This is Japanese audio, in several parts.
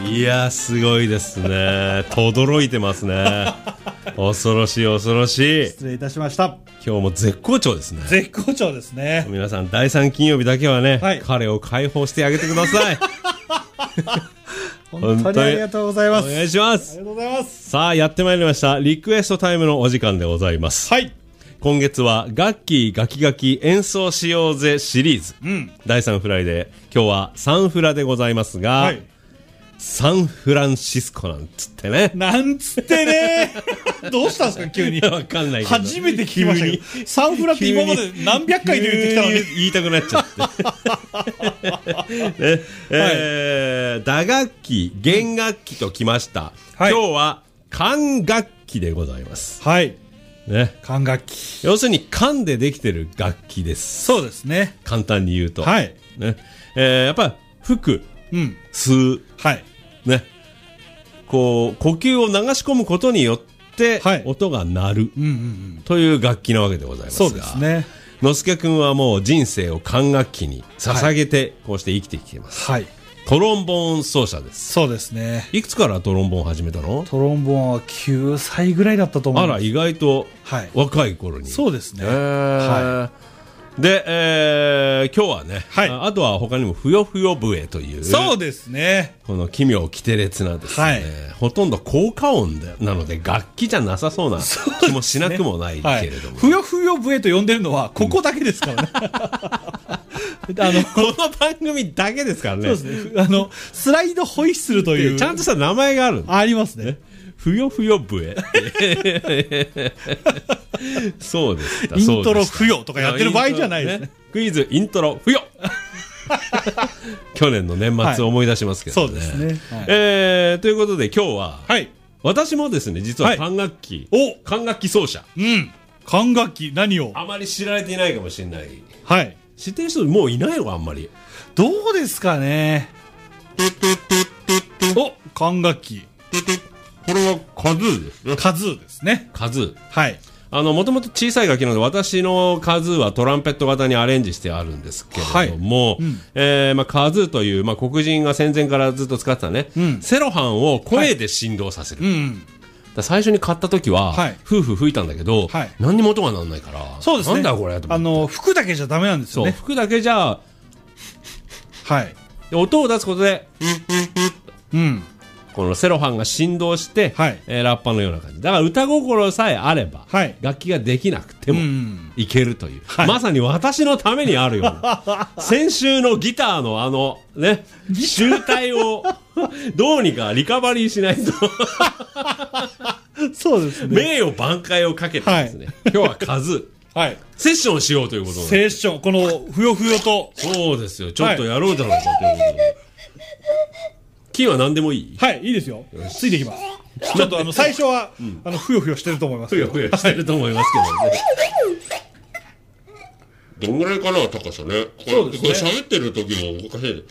いやすごいですね。轟いてますね。恐ろしい恐ろしい。 失礼いたしました。 今日も絶好調ですね。 絶好調ですね。 皆さん第3金曜日だけはね、 はい、 彼を解放してあげてください。 本当にありがとうございます。 お願いします。 ありがとうございます。 さあやってまいりましたリクエストタイムのお時間でございます。 はい。 今月はガッキーガキガキ演奏しようぜシリーズ、第3フライで今日はサンフラでございますが、はい、サンフランシスコなんつってね。 なんつってね。どうしたんですか急に。 わかんないけど。 初めて聞きましたけど。サンフラって今まで何百回で言ってきたのに。 言いたくなっちゃって。打楽器、弦楽器ときました。はい、今日は管楽器でございます。 はい。 ね。 管楽器。 要するに管でできてる楽器です。 そうですね。 簡単に言うと。 はい。 ね。やっぱり吹く、吸う。 はい。 ね。こう、呼吸を流し込むことによって、音が鳴る、という楽器なわけでございますが。 そうですね。 のすけくんはもう人生を管楽器に捧げて、こうして生きてきています。はい。トロンボーン奏者です。 そうですね。 いくつからトロンボーン始めたの？ トロンボーンは9歳ぐらいだったと思います。 あら、意外と若い頃に。 そうですね。はい。 で、今日はね、あとは他にもふよふよ笛という。 そうですね。 この奇妙奇天烈なですね、ほとんど効果音なので楽器じゃなさそうな気もしなくもないけれども。 ふよふよ笛と呼んでるのはここだけですからね。 この番組だけですからね。 そうですね。スライドホイッスルという。 ちゃんとした名前がある。 ありますね。 ふよふよ笛。そうですか。 イントロふよとかやってる場合じゃないですね。 クイズイントロふよ。去年の年末を思い出しますけどね。 そうですね。 ということで今日は、私もですね、実は管楽器、管楽器奏者。 管楽器何を？ あまり知られていないかもしれない。 はい。 知ってる人もういないのかあんまり。 どうですかね。お、管楽器。 これはカズーですね。 カズーですね。 カズー。 はい。 もともと小さい楽器なので、私のカズーはトランペット型にアレンジしてあるんですけれども、カズーという、黒人が戦前からずっと使ってたね、セロハンを声で振動させる。最初に買った時は、夫婦吹いたんだけど、何にも音が鳴らないから、 そうですね。 なんだこれと思って。 吹くだけじゃダメなんですよね。 そう、吹くだけじゃ、 はい。 音を出すことで、このセロハンが振動して、ラッパのような感じだから歌心さえあれば、楽器ができなくてもいけるという、まさに私のためにあるような先週のギターのね集大をどうにかリカバリーしないとそうですね。 名誉挽回をかけてですね、今日は数セッションしようということで、 セッション、このふよふよと、 そうですよ、ちょっとやろうじゃないかということで、キーは何でもいい？ はい、いいですよ。ついていきます。ちょっと最初は、ふよふよしてると思います。 ふよふよしてると思いますけどね。どんぐらいかな、高さね。 そうですね。 これ喋ってる時もおかしい。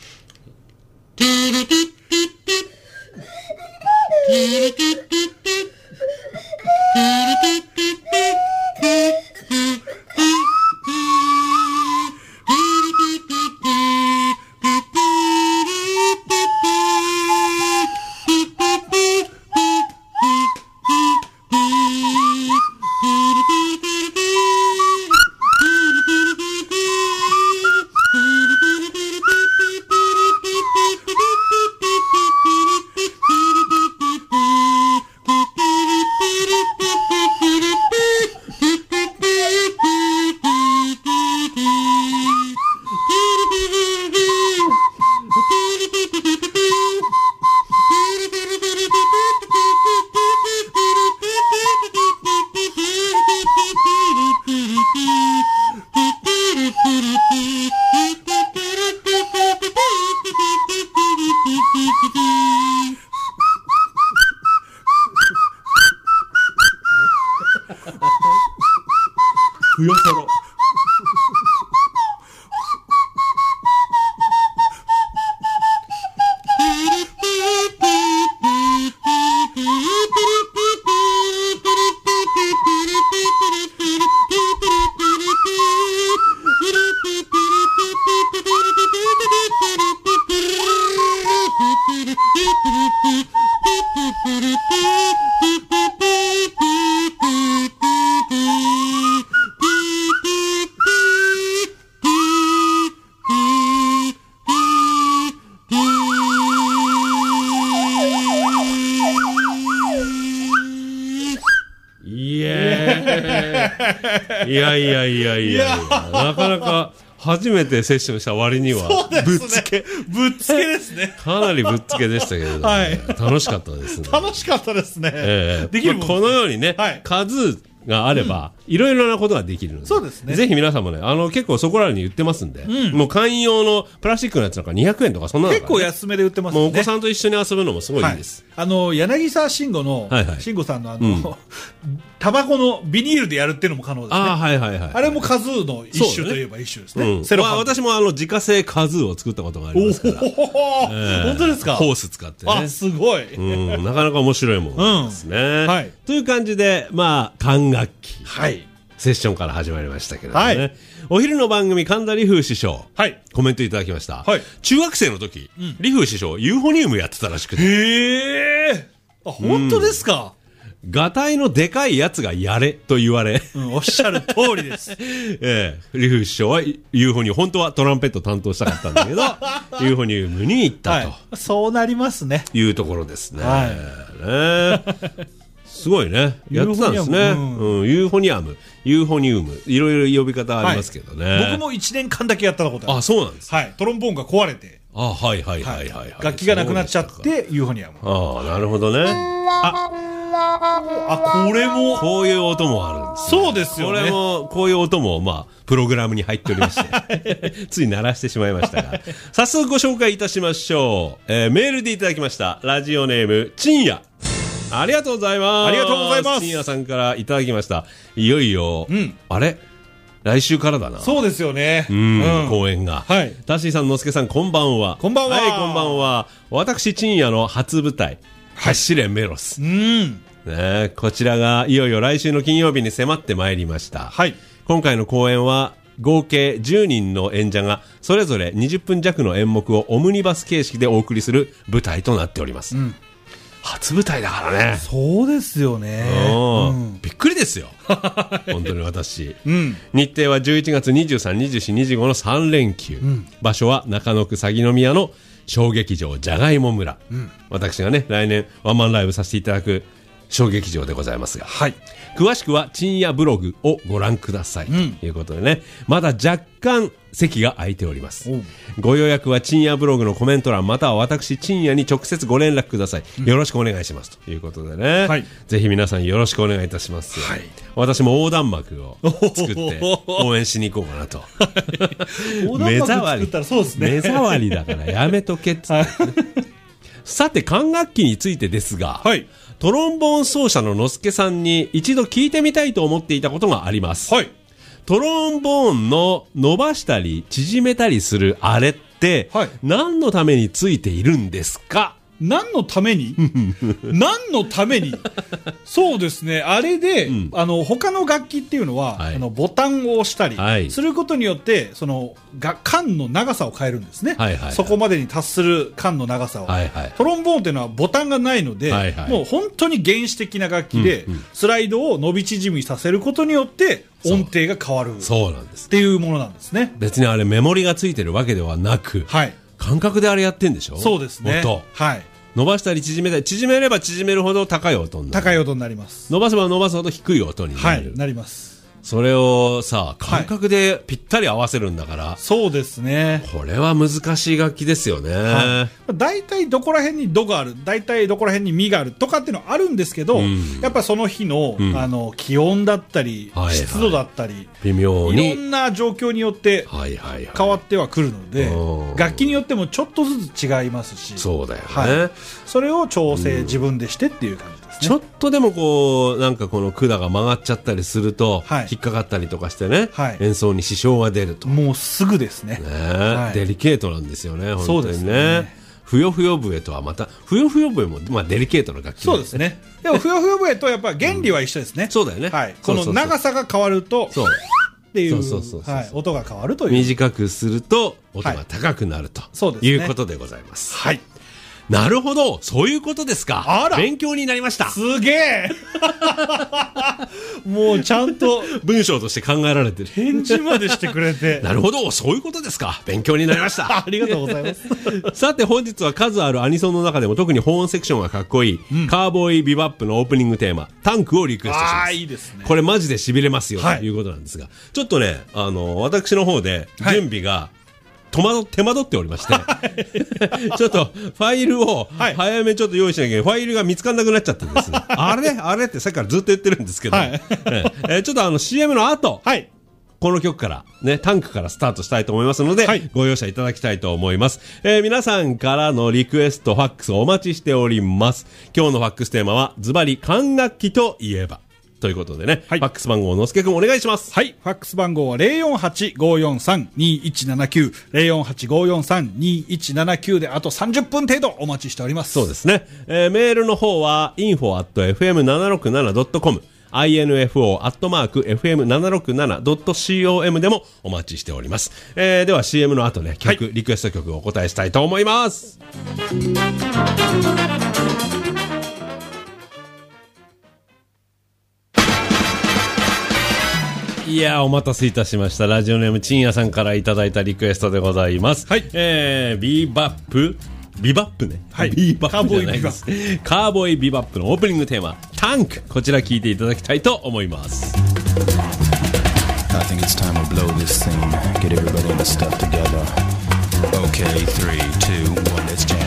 ふよそろいやいやいやいや、なかなか初めてセッションした割にはぶっつけですね。 かなりぶっつけでしたけれども、 はい、 楽しかったですね。 楽しかったですね。 できるもんですね。このようにね、はい、数があれば、いろいろなことができるので、 そうですね。 ぜひ皆さんもね、結構そこらに売ってますんで、もう簡易用のプラスチックのやつなんか200円とかそんなの、ね、 結構安めで売ってますね。 もうお子さんと一緒に遊ぶのもすごいいいです。 はい、柳沢慎吾の、慎吾さんのタバコのビニールでやるっていうのも可能ですね。あれもカズーの一種といえば一種ですね。 私も自家製カズーを作ったことがありますから。 本当ですか？ ホース使ってね。 あ、すごい。 なかなか面白いものですね。はい。という感じで、管楽器。はい。セッションから始まりましたけれどもね。はい、お昼の番組、神田理風師匠。はい。コメントいただきました。はい。中学生の時、理風師匠、ユーフォニウムやってたらしくて。 へー。あ、本当ですか？ ガタイのでかいやつがやれと言われ。 おっしゃる通りです。 理風師匠はユーフォニウム、本当はトランペット担当したかったんだけど、ユーフォニウムに行ったと。 そうなりますね。 いうところですね。はい。すごいね。やってたんですね。ユーフォニアム、ユーフォニウム、いろいろ呼び方ありますけどね。 僕も1年間だけやったことある。 あ、そうなんです。 はい。トロンボーンが壊れて。 はい。 楽器がなくなっちゃって、ユーフォニアム。 なるほどね。 これも。 こういう音もあるんです。 そうですよね。 これも、こういう音も、プログラムに入っておりまして、つい鳴らしてしまいましたが、早速ご紹介いたしましょう。メールでいただきました。ラジオネーム、ちんや。ありがとうございます。 ありがとうございます。 深夜さんからいただきました。いよいよ、あれ来週からだな。 そうですよね。 公演が。はい。タッシーさん、のすけさん、こんばんは。 こんばんは。 はい、こんばんは。私、深夜の初舞台、走れメロス。ね、こちらが、いよいよ来週の金曜日に迫ってまいりました。はい。今回の公演は、合計10人の演者がそれぞれ20分弱の演目をオムニバス形式でお送りする舞台となっております。初舞台だからね。 そうですよね。 びっくりですよ。本当に私。日程は11月23、24、25の3連休。場所は中野区鷺宮の小劇場じゃがいも村。私がね、来年ワンマンライブさせていただく小劇場でございますが。はい。詳しくは、ちんやブログをご覧ください。ということでね、まだ若干席が空いております。ご予約はちんやブログのコメント欄、または私、ちんやに直接ご連絡ください。よろしくお願いします。ということでね、はい、ぜひ皆さんよろしくお願いいたします。はい、私も横断幕を作って応援しに行こうかなと。目障り。目障りだからやめとけっつって、ね。さて、管楽器についてですが、はい、トロンボーン奏者ののすけさんに一度聞いてみたいと思っていたことがあります。はい、トロンボーンの伸ばしたり縮めたりするあれって、はい、何のためについているんですか？ 何のために何のためにそうですね。あれで、他の楽器っていうのは、はい、ボタンを押したりすることによって、管の長さを変えるんですね。そこまでに達する管の長さを。トロンボーンっていうのはボタンがないので、もう本当に原始的な楽器で、スライドを伸び縮みさせることによって、音程が変わる。そうなんです。っていうものなんですね。 別にあれメモリがついてるわけではなく、はい、感覚であれやってんでしょ？ そうですね。 音。はい。伸ばしたり縮めたり、縮めれば縮めるほど高い音になる。 高い音になります。 伸ばせば伸ばすほど低い音になる。 はい、なります。 それをさ、感覚でぴったり合わせるんだから、はい、 そうですね。 これは難しい楽器ですよね。はい、 大体どこら辺にドがある、大体どこら辺にミがあるとかっていうのはあるんですけど、やっぱその日の、気温だったり、湿度だったり、 微妙にいろんな状況によって変わってはくるので、楽器によってもちょっとずつ違いますし、 そうだよね。 はい、それを調整自分でしてっていう感じですね。 ちょっとでもこうなんかこの管が曲がっちゃったりすると、はい、引っかかったりとかしてね、はい、演奏に支障が出ると。 もうすぐですね。 はい、デリケートなんですよね。本当にね。そうですね。ふよふよ笛とはまた、ふよふよ笛もデリケートな楽器、 そうですね。でもふよふよ笛とやっぱ原理は一緒ですね。 そうだよね。 はい。この長さが変わると、そうっていう音が変わるという。 短くすると音が高くなると、いうことでございます。 はい。 なるほど、そういうことですか。 あら、 勉強になりました。 すげえもうちゃんと文章として考えられてる。 返事までしてくれてなるほど、そういうことですか。勉強になりましたありがとうございますさて本日は数あるアニソンの中でも特にホーンセクションがかっこいい、カーボーイビバップのオープニングテーマタンクをリクエストします。 いいですね。 これマジで痺れますよ、ということなんですが、ちょっとね私の方で準備が、手間取っておりましてちょっとファイルを早めちょっと用意しなきゃいけない、ファイルが見つからなくなっちゃってですねあれってさっきからずっと言ってるんですけど、ちょっとCM の後、この曲からね、タンクからスタートしたいと思いますので、ご容赦いただきたいと思います。皆さんからのリクエストファックスをお待ちしております。今日のファックステーマはズバリ管楽器といえばということでね、ファックス番号のすけくんお願いします。 はい、ファックス番号は 048-543-2179 048-543-2179 であと30分程度お待ちしております。 そうですね。メールの方は info@fm767.com info@fm767.com でもお待ちしております。では CM の後ね、リクエスト曲をお答えしたいと思います。いやー、お待たせいたしました。ラジオネームちんやさんからいただいたリクエストでございます。ビーバップね、ビーバップじゃないです。カーボーイビバップのオープニングテーマタンク、こちら聞いていただきたいと思います。 I think it's time to blow this scene. Get everybody in the stuff together. Okay, 3, 2, 1, let's jam.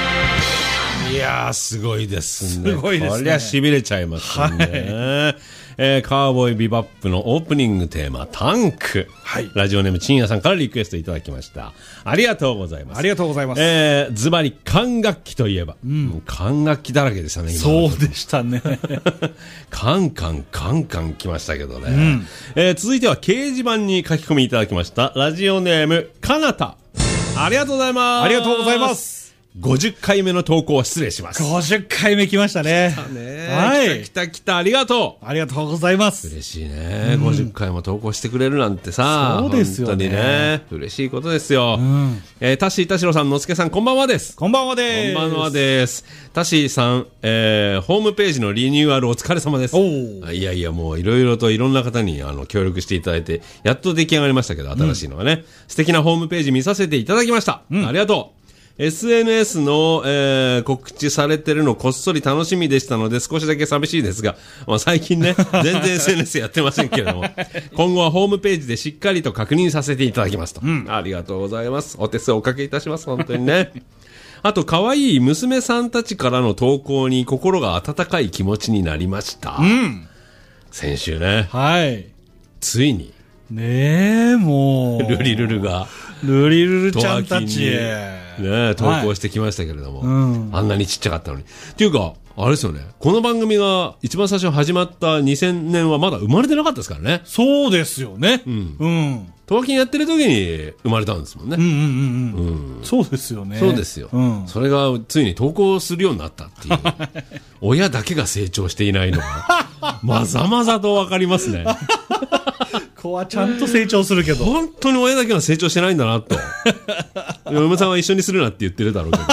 すごいですね。 すごいですね。 こりゃ痺れちゃいますね。 カーボーイビバップのオープニングテーマ、タンク。はい。ラジオネーム、ちんやさんからリクエストいただきました。ありがとうございます。 ありがとうございます。 ズバリ、管楽器といえば。管楽器だらけでしたね、今。 そうでしたね。 カンカン来ましたけどね。続いては、掲示板に書き込みいただきました。ラジオネーム、かなた。ありがとうございます。 ありがとうございます。 50回目の投稿失礼します。 50回目来ましたね。 はい。来た、ありがとう。ありがとうございます。 嬉しいね。50回も投稿してくれるなんてさ。 そうですよね。 本当にね。嬉しいことですよ。タッシー田代さん、のすけさん、こんばんはです。 こんばんはです。 こんばんはです。タッシーさん、ホームページのリニューアルお疲れ様です。いや、もういろいろといろんな方に協力していただいて、やっと出来上がりましたけど、新しいのはね。素敵なホームページ見させていただきました。ありがとう。SNS の、告知されてるのこっそり楽しみでしたので少しだけ寂しいですが、まあ、最近ね、全然 SNS やってませんけれども、今後はホームページでしっかりと確認させていただきますと。ありがとうございます。お手数おかけいたします。本当にね。あと、可愛い娘さんたちからの投稿に心が温かい気持ちになりました。先週ね。 はい。 ついに。 ねえ、もう。 ルリルルが。 ルリルルちゃんたちね、投稿してきましたけれども、あんなにちっちゃかったのに。っていうか、あれですよね、この番組が一番最初始まった2000年はまだ生まれてなかったですからね。 そうですよね。 トワキンやってる時に生まれたんですもんね。 そうですよね。 そうですよ。それがついに投稿するようになったっていう。親だけが成長していないのが、まざまざとわかりますね。 子はちゃんと成長するけど。 本当に親だけが成長してないんだなと。嫁さんは一緒にするなって言ってるだろうけど。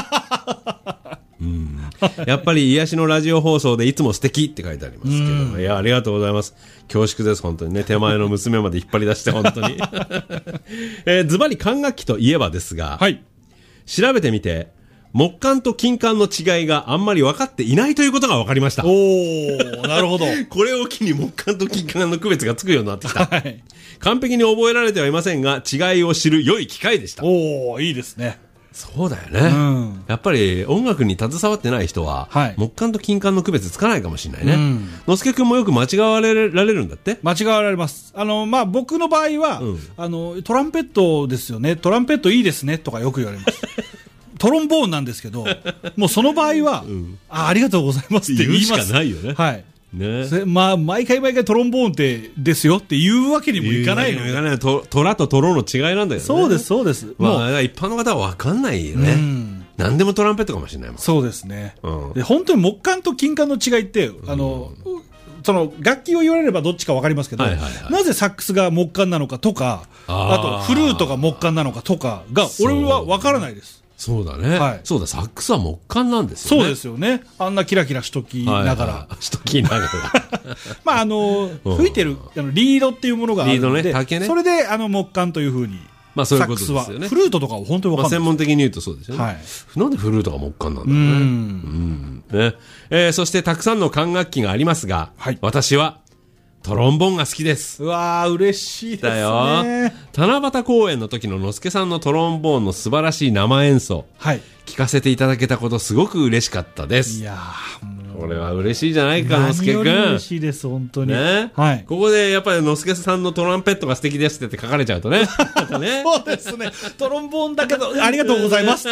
やっぱり癒しのラジオ放送でいつも素敵って書いてありますけど、いや、ありがとうございます。恐縮です、本当にね。手前の娘まで引っ張り出して、本当に。ズバリ管楽器といえばですが、はい、調べてみて、木管と金管の違いがあんまり分かっていないということが分かりました。 おー、なるほど。 これを機に木管と金管の区別がつくようになってきた。はい、完璧に覚えられてはいませんが、違いを知る良い機会でした。 おー、いいですね。 そうだよね。やっぱり音楽に携わってない人は、木管と金管の区別つかないかもしれないね。のすけくんもよく間違われられるんだって？ 間違われます。まあ、僕の場合は、トランペットですよね。トランペットいいですねとかよく言われます。トロンボーンなんですけど、もうその場合は、ありがとうございますって言います。 言うしかないよね。 はい。ね、まあ、毎回トロンボーンってですよって言うわけにもいかないのよ。トラとトロの違いなんだよね。 そうです、そうです。 まあ、一般の方は分かんないよね。何でもトランペットかもしれないもん。 そうですね。で、本当に木管と金管の違いって、その楽器を言われればどっちか分かりますけど、なぜサックスが木管なのかとか、あとフルートが木管なのかとかが、俺は分からないです。 そうだね。そうだ、サックスは木管なんですよね。 そうですよね。あんなキラキラしときながら。 しときながら。 まあ、吹いてる、リードっていうものがあるので、 リードね、竹ね。 それで、木管というふうに。 まあ、そういうことですよね。 フルートとかは本当に分かんない。 専門的に言うとそうですよね。はい。なんでフルートが木管なんだろうね。ね。そしてたくさんの管楽器がありますが、私は、トロンボーンが好きです。 うわー、嬉しいですね。だよ。 七夕公演の時ののすけさんのトロンボーンの素晴らしい生演奏。はい。聞かせていただけたことすごく嬉しかったです。 いやー、これは嬉しいじゃないか、のすけくん。 何より嬉しいです、本当に。 ね。はい。ここでやっぱりのすけさんのトランペットが素敵ですって書かれちゃうとね。 そうですね。トロンボーンだけど、ありがとうございますって。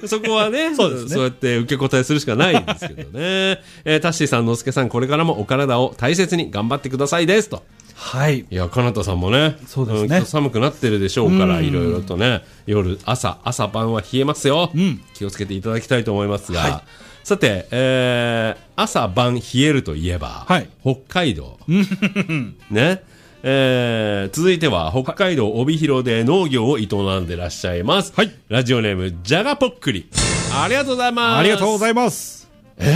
そこはね、そうですね。そうやって受け答えするしかないんですけどね。タッシーさん、のすけさん、これからもお体を大切に頑張ってくださいですと。 はい。 いや、かなたさんもね、 そうですね。 寒くなってるでしょうから、いろいろとね、夜、朝晩は冷えますよ。気をつけていただきたいと思いますが、さて、朝晩冷えるといえば、北海道。ね。続いては、北海道帯広で農業を営んでらっしゃいます。ラジオネーム、じゃがぽっくり。ありがとうございます。 ありがとうございます。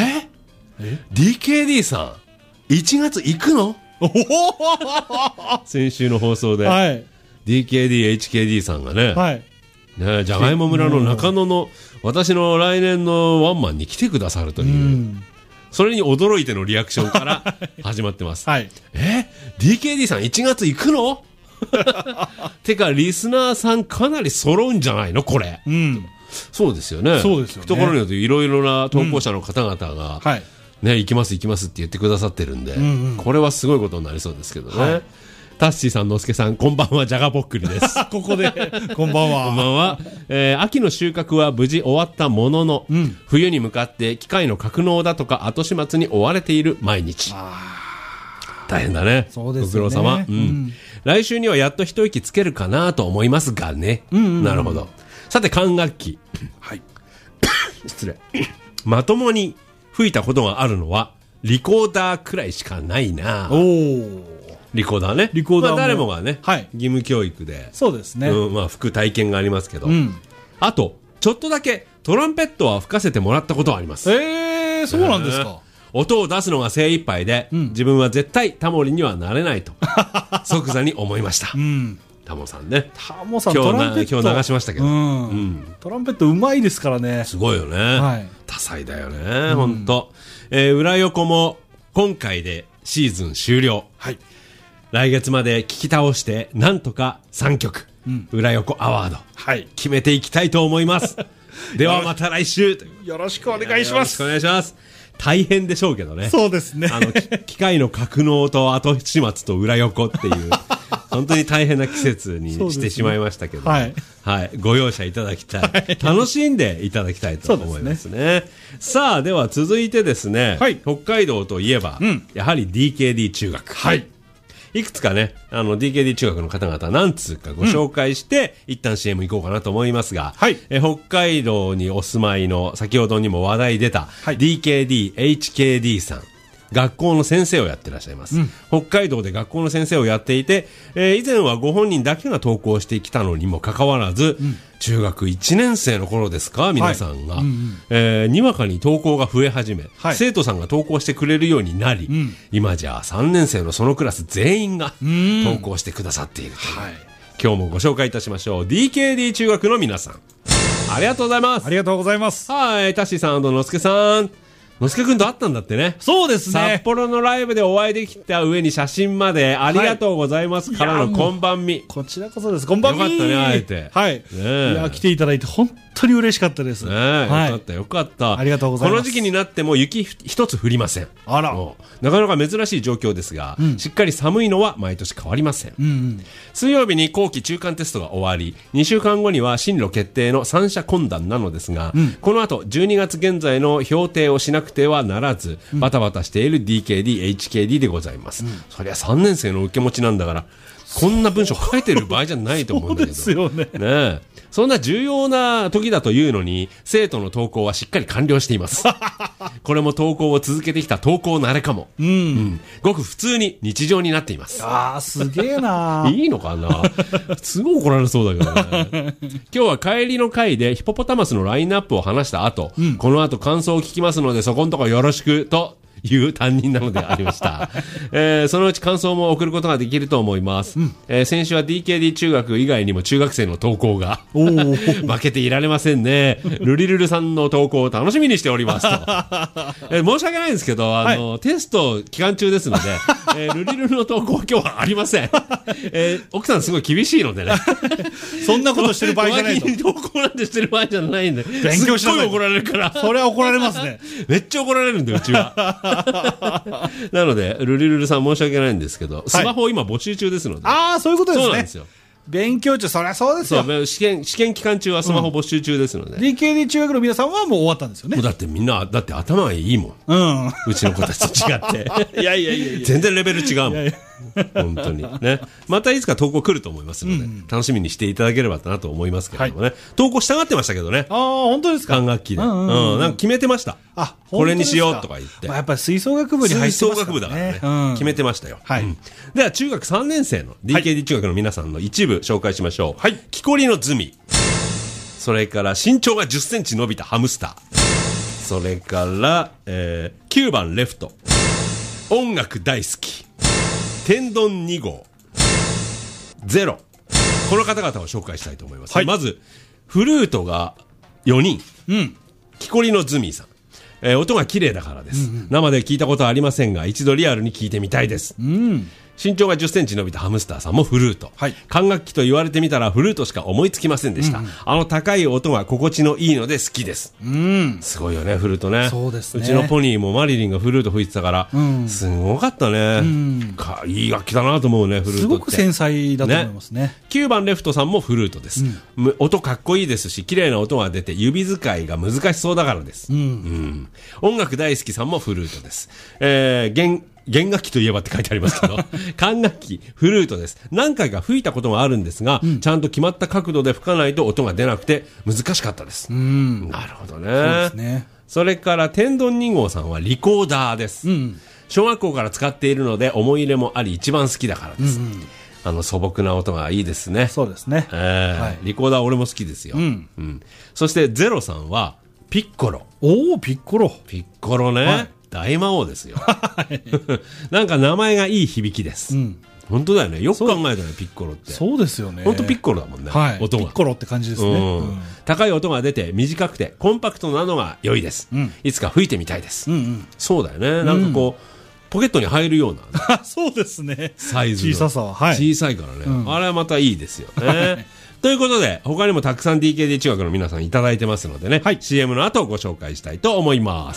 DKD さん、1月行くの？先週の放送で、DKD、HKD さんがね、ね、じゃがいも村の中野の私の来年のワンマンに来てくださるという、それに驚いてのリアクションから始まってます。DKD さん1月行くの？てかリスナーさんかなり揃うんじゃないのこれ。そうですよね。 そうですよね。 ところによっていろいろな投稿者の方々が、 ね、行きます行きますって言ってくださってるんで、これはすごいことになりそうですけどね。タッシーさん、のすけさん、こんばんは、じゃがぼっくりです。 ここで、こんばんは。 こんばんは。秋の収穫は無事終わったものの、冬に向かって機械の格納だとか後始末に追われている毎日。大変だね。 そうですね。 ご苦労様。来週にはやっと一息つけるかなと思いますがね。なるほど。さて、管楽器。 はい。 失礼。まともに吹いたことがあるのは、リコーダーくらいしかないな。リコーダーね。 リコーダーも、 誰もがね、 はい、 義務教育で。 そうですね。 まあ、吹く体験がありますけど。あと、ちょっとだけトランペットは吹かせてもらったことはあります。 そうなんですか。 音を出すのが精一杯で、自分は絶対タモリにはなれないと、即座に思いました。タモさんね。 タモさん、トランペット。 今日流しましたけど。 トランペットうまいですからね。 すごいよね。多彩だよね、ほんと。裏横も今回でシーズン終了。来月まで聞き倒して、なんとか3曲、裏横アワード、決めていきたいと思います。ではまた来週。 よろしくお願いします。 よろしくお願いします。大変でしょうけどね。 そうですね。 機械の格納と後始末と裏横っていう、本当に大変な季節にしてしまいましたけど、ご容赦いただきたい。楽しんでいただきたいと思いますね。さあ、では続いてですね、北海道といえば、やはり DKD 中学。いくつかね、DKD 中学の方々何通かご紹介して、一旦 CM 行こうかなと思いますが、北海道にお住まいの、先ほどにも話題出た、DKD、HKD さん。学校の先生をやってらっしゃいます。北海道で学校の先生をやっていて、以前はご本人だけが登校してきたのにもかかわらず、中学1年生の頃ですか、皆さんが、にわかに登校が増え始め、生徒さんが登校してくれるようになり、今じゃ3年生のそのクラス全員が登校してくださっているという、今日もご紹介いたしましょう。 DKD 中学の皆さん、ありがとうございます。 ありがとうございます。 はい、タッシーさんとのすけさん、のすけくんと会ったんだってね。 そうですね。 札幌のライブでお会いできた上に写真までありがとうございますからのこんばんみ。 こちらこそです。こんばんみ。 よかったね、会えて。 いや、来ていただいて本当に嬉しかったです。 よかったよかった。 ありがとうございます。 この時期になっても雪一つ降りません。 あら。 なかなか珍しい状況ですが、しっかり寒いのは毎年変わりません。水曜日に後期中間テストが終わり、2週間後には進路決定の三者懇談なのですが、この後12月現在の評定をしなくてはならず、バタバタしている DKD、HKD でございます。そりゃ3年生の受け持ちなんだから、こんな文章書いてる場合じゃないと思うんだけど。 そうですよね。 ねえ。そんな重要な時だというのに、生徒の登校はしっかり完了しています。これも登校を続けてきた登校慣れかも。ごく普通に日常になっています。 すげえな。 いいのかな。すごい怒られそうだけどね。今日は帰りの会でヒポポタマスのラインナップを話した後、この後感想を聞きますので、そこんとこよろしくと、いう担任なのでありました。そのうち感想も送ることができると思います。先週は DKD 中学以外にも中学生の登校が負けていられませんね。ルリルルさんの登校を楽しみにしておりますと。申し訳ないんですけど、テスト期間中ですので、ルリルルの登校は今日はありません。奥さんすごい厳しいのでね。 そんなことしてる場合じゃないと。 登校なんてしてる場合じゃないんで。 勉強しなさい。 すっごい怒られるから。 それは怒られますね。 めっちゃ怒られるんで、うちは。なので、ルリルルさん申し訳ないんですけど、スマホ今募集中ですので。 そういうことですね。 そうなんですよ。 勉強中、そりゃそうですよ。 試験期間中はスマホ募集中ですので。 DKD 中学の皆さんはもう終わったんですよね。 だってみんな、だって頭がいいもん。うちの子たちと違って。 いや。 全然レベル違うもん。本当にね。またいつか投稿来ると思いますので、楽しみにしていただければなと思いますけれどもね。投稿したがってましたけどね。 本当ですか。 管楽器で。なんか決めてました。これにしようとか言って。 やっぱり吹奏楽部に入ってますからね。 吹奏楽部だからね。決めてましたよ。では中学3年生の DKD 中学の皆さんの一部紹介しましょう。木こりのズミ。それから身長が10センチ伸びたハムスター。それから、9番レフト。音楽大好き。天丼2号。ゼロ。この方々を紹介したいと思います。まず、フルートが4人。木こりのズミさん。音が綺麗だからです。生で聞いたことはありませんが、一度リアルに聞いてみたいです。 身長が10センチ伸びたハムスターさんもフルート。 はい。 管楽器と言われてみたらフルートしか思いつきませんでした。高い音が心地のいいので好きです。すごいよね、フルートね。 そうですね。 うちのポニーもマリリンがフルート吹いてたから、すごかったね。いい楽器だなと思うね、フルートって。 すごく繊細だと思いますね。 9番レフトさんもフルートです。音かっこいいですし、綺麗な音が出て指使いが難しそうだからです。音楽大好きさんもフルートです。弦楽器といえばって書いてありますけど管楽器フルートです。何回か吹いたことがあるんですが、ちゃんと決まった角度で吹かないと音が出なくて難しかったです。なるほどね。そうですね。それから天丼2号さんはリコーダーです。小学校から使っているので思い入れもあり一番好きだからです。素朴な音がいいですね。 そうですね。 リコーダー俺も好きですよ。そしてゼロさんはピッコロ。 おお、ピッコロ。 ピッコロね。大魔王ですよ。なんか名前がいい響きです。本当だよね。よく考えたね、ピッコロって。 そうですよね。 本当ピッコロだもんね。音が。 ピッコロって感じですね。 高い音が出て短くてコンパクトなのが良いです。いつか吹いてみたいです。そうだよね。なんかこう、ポケットに入るような。 そうですね。 サイズ。 小ささは。 小さいからね。あれはまたいいですよね。ということで、他にもたくさん DKD 中学の皆さんいただいてますのでね、CM の後ご紹介したいと思います。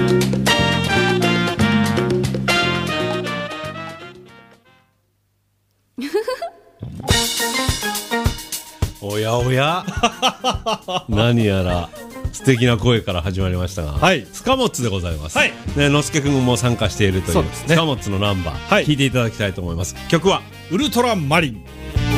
おやおや何やら素敵な声から始まりましたが、スカモッツでございます。ね、のすけくんも参加しているというスカモッツのナンバー、聴いていただきたいと思います。曲はウルトラマリン。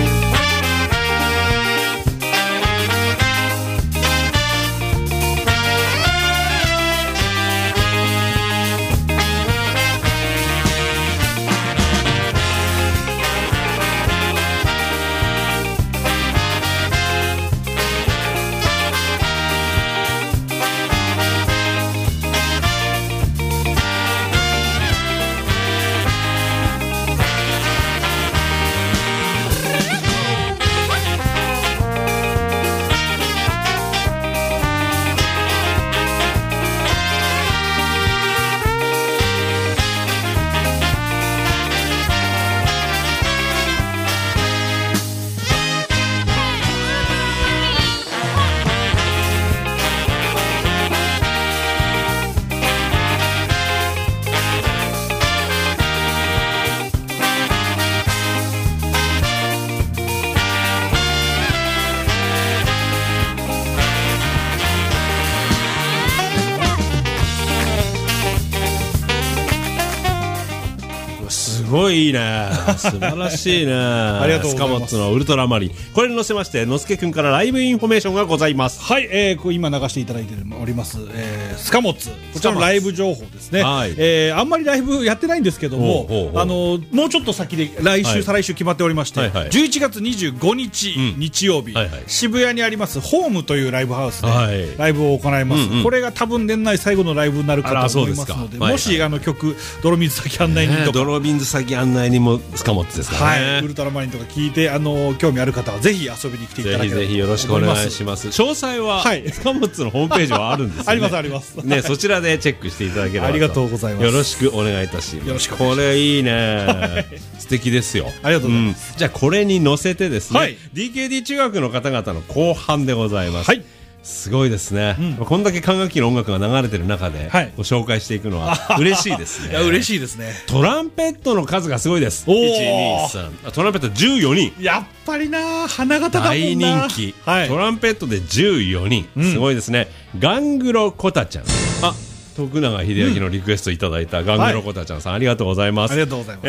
すごいいいね。素晴らしいね。 ありがとうございます。 スカモッツのウルトラマリン。これに乗せまして、のすけくんからライブインフォメーションがございます。 はい、今流していただいております、スカモッツ。こちらのライブ情報ですね。あんまりライブやってないんですけども、もうちょっと先で来週、再来週決まっておりまして、11月25日、日曜日、渋谷にありますホームというライブハウスでライブを行います。これが多分年内最後のライブになるかと思いますので、もし曲、泥水先案内人とか、 泥水先案内人もスカモッツですからね。 ウルトラマリンとか聞いて興味ある方はぜひ遊びに来ていただければと思います。 ぜひよろしくお願いします。詳細はスカモッツのホームページはあるんですよね。 ありますありますね、そちらでチェックしていただければと。 ありがとうございます。 よろしくお願いいたします。 よろしくお願いします。 これいいね。素敵ですよ。 ありがとうございます。 じゃあこれに乗せてですね、DKD 中学の方々の後半でございます。すごいですね。こんだけ管楽器の音楽が流れてる中でご紹介していくのは嬉しいですね。 いや嬉しいですね。 トランペットの数がすごいです。1、2、3。トランペット14人。 やっぱりな、花形だもんな。 大人気。トランペットで14人。すごいですね。ガングロコタちゃん。徳永英明のリクエストいただいたガングロコタちゃんさん、ありがとうございます。 ありがとうございます。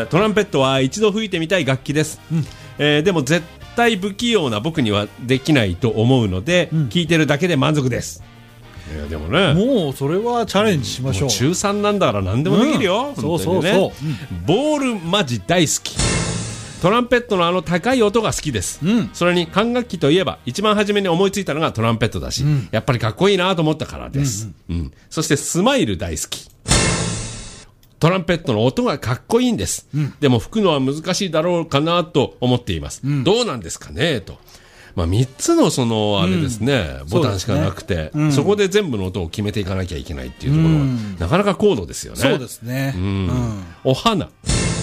トランペットは一度吹いてみたい楽器です。でも絶対不器用な僕にはできないと思うので、聴いてるだけで満足です。いやでもね、 もうそれはチャレンジしましょう。 中3なんだから何でもできるよ。 そうそうそう。 ボールマジ大好き。トランペットの高い音が好きです。それに管楽器といえば一番初めに思いついたのがトランペットだし、やっぱりかっこいいなと思ったからです。そしてスマイル大好き。トランペットの音がかっこいいんです。でも吹くのは難しいだろうかなと思っています。どうなんですかねと。3つのあれですね、ボタンしかなくて、そこで全部の音を決めていかなきゃいけないっていうところは、なかなか高度ですよね。 そうですね。 お花。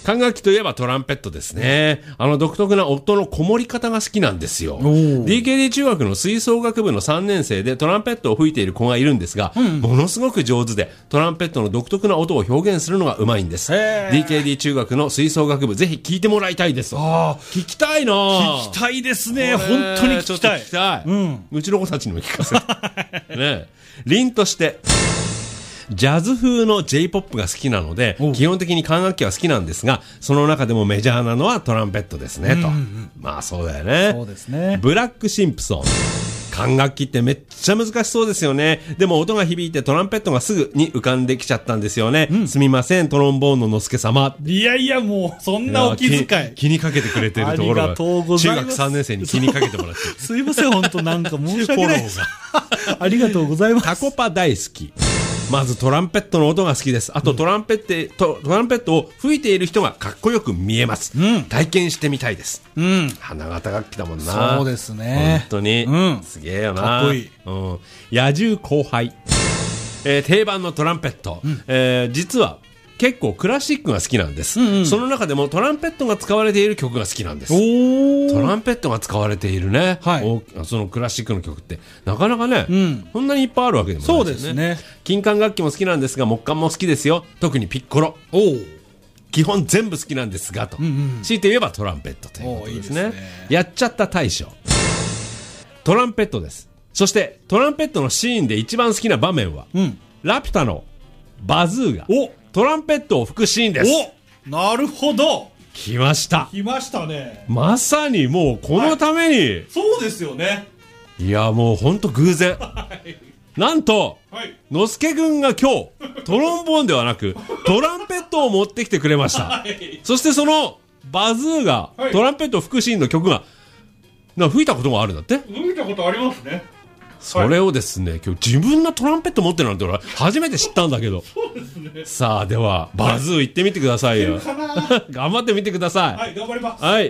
管楽器といえばトランペットですね。独特な音のこもり方が好きなんですよ。DKD 中学の吹奏楽部の3年生でトランペットを吹いている子がいるんですが、ものすごく上手でトランペットの独特な音を表現するのがうまいんです。DKD 中学の吹奏楽部、ぜひ聞いてもらいたいです。聞きたいな。 聞きたいですね。本当に聞きたい。 ちょっと聞きたい。うちの子たちにも聞かせて。ね。凛としてジャズ風の J-POP が好きなので、基本的に管楽器は好きなんですが、その中でもメジャーなのはトランペットですね、と。まあそうだよね。 そうですね。 ブラックシンプソン。管楽器ってめっちゃ難しそうですよね。でも音が響いてトランペットがすぐに浮かんできちゃったんですよね。すみません、トロンボーンののすけ様。 いやいや、もう、そんなお気遣い。 気にかけてくれてるところが、 ありがとうございます。 中学3年生に気にかけてもらってる。 すいません、本当なんか申し訳ないです。ありがとうございます。 タコパ大好き。まずトランペットの音が好きです。あとトランペットを吹いている人がかっこよく見えます。体験してみたいです。花形楽器だもんな。 そうですね。 本当に。すげえよな。 かっこいい。 野獣後輩。定番のトランペット。実は結構クラシックが好きなんです。その中でもトランペットが使われている曲が好きなんです。トランペットが使われているね、そのクラシックの曲ってなかなかね、そんなにいっぱいあるわけでもないですよね。そうですね。金管楽器も好きなんですが、木管も好きですよ。特にピッコロ。基本全部好きなんですがと、強いて言えばトランペットということですね。やっちゃった大賞。トランペットです。そしてトランペットのシーンで一番好きな場面は、ラピュタのバズーガ。トランペットを吹くシーンです。 なるほど。 来ました。 来ましたね。 まさにもうこのために。 そうですよね。 いやもうほんと偶然。なんと、のすけくんが今日、トロンボーンではなく、トランペットを持ってきてくれました。そしてそのバズーが、トランペットを吹くシーンの曲が、吹いたことがあるんだって。 吹いたことありますね。 それをですね、今日自分のトランペット持ってるなんて俺初めて知ったんだけど。 そうですね。 さあではバズー行ってみてくださいよ。頑張ってみてください。 はい、頑張ります。 はい。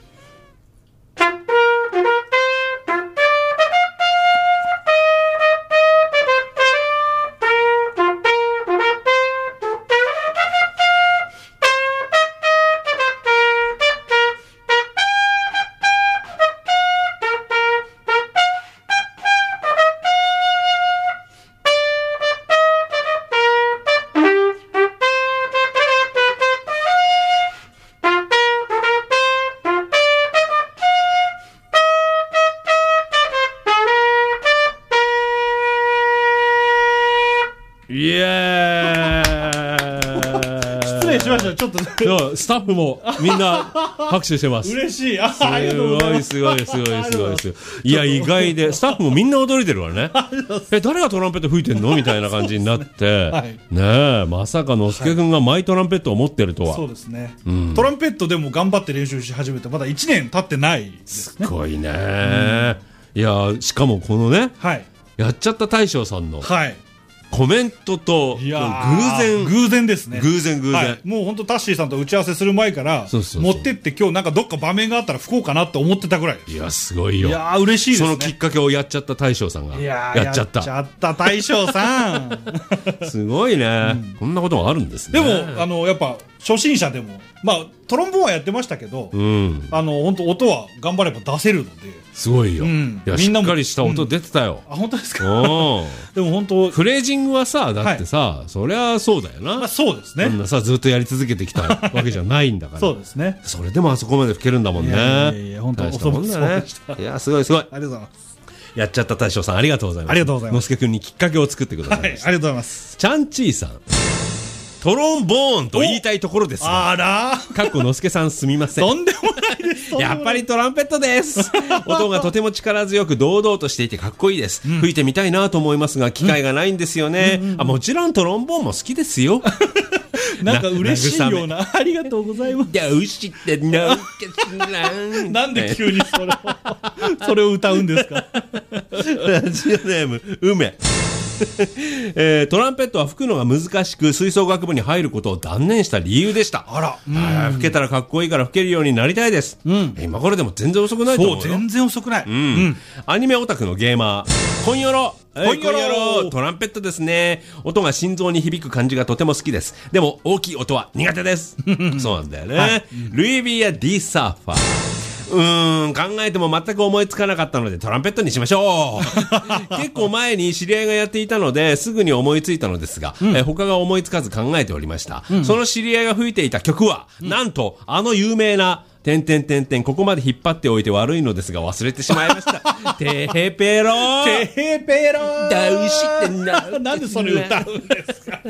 イエーイ。 失礼しました。ちょっとスタッフもみんな拍手してます。 嬉しい。ありがとうございます。 すごい。いや意外でスタッフもみんな驚いてるからね。誰がトランペット吹いてんのみたいな感じになって、ねえ、まさかのすけくんがマイトランペットを持ってるとは。 そうですね。トランペットでも頑張って練習し始めてまだ1年経ってないですね。 すごいね。いやしかもこのね、やっちゃった大将さんの。コメントと偶然ですね。 偶然、 もう本当タッシーさんと打ち合わせする前から持ってって今日なんかどっか場面があったら吹こうかなって思ってたぐらい。 いやすごいよ。 いや嬉しいですね。 そのきっかけをやっちゃった大将さんがやっちゃった。 やっちゃった大将さん。 すごいね。こんなことがあるんですね。 でもやっぱ初心者でもトロンボーンはやってましたけど、本当音は頑張れば出せるので。 すごいよ。いやしっかりした音出てたよ。 あ本当ですか。でも本当フレージングはさだってさそりゃそうだよな。 そうですね。 そんなさずっとやり続けてきたわけじゃないんだから。 そうですね。 それでもあそこまで吹けるんだもんね。 いや本当大したもんだね。いやすごい。ありがとうございます。 やっちゃった大将さんありがとうございます。 ありがとうございます。 のすけくんにきっかけを作ってください。 ありがとうございます。 チャンチーさん。トロンボーンと言いたいところですが。 あらかっこのすけさんすみません。 とんでもないです。 やっぱりトランペットです。音がとても力強く堂々としていてかっこいいです。吹いてみたいなと思いますが、機会がないんですよね。もちろんトロンボーンも好きですよ。 なんか嬉しいような。ありがとうございます。 どうしてなんかなんで急にそれを歌うんですか。 ラジオネーム、梅。 トランペットは吹くのが難しく吹奏楽部に入ることを断念した理由でした。 あら、 吹けたらかっこいいから吹けるようになりたいです。今頃でも全然遅くないと思うよ。 そう、全然遅くない。 アニメオタクのゲーマー、今夜トランペットですね。音が心臓に響く感じがとても好きです。でも大きい音は苦手です。そうなんだよね、はい、ルイビーや D サーファー、考えても全く思いつかなかったのでトランペットにしましょう。結構前に知り合いがやっていたのですぐに思いついたのですが、他が思いつかず考えておりました、その知り合いが吹いていた曲は、なんとあの有名なここまで引っ張っておいて悪いのですが忘れてしまいました。テヘペロテヘペロどうしてなんでそれ歌うんですか。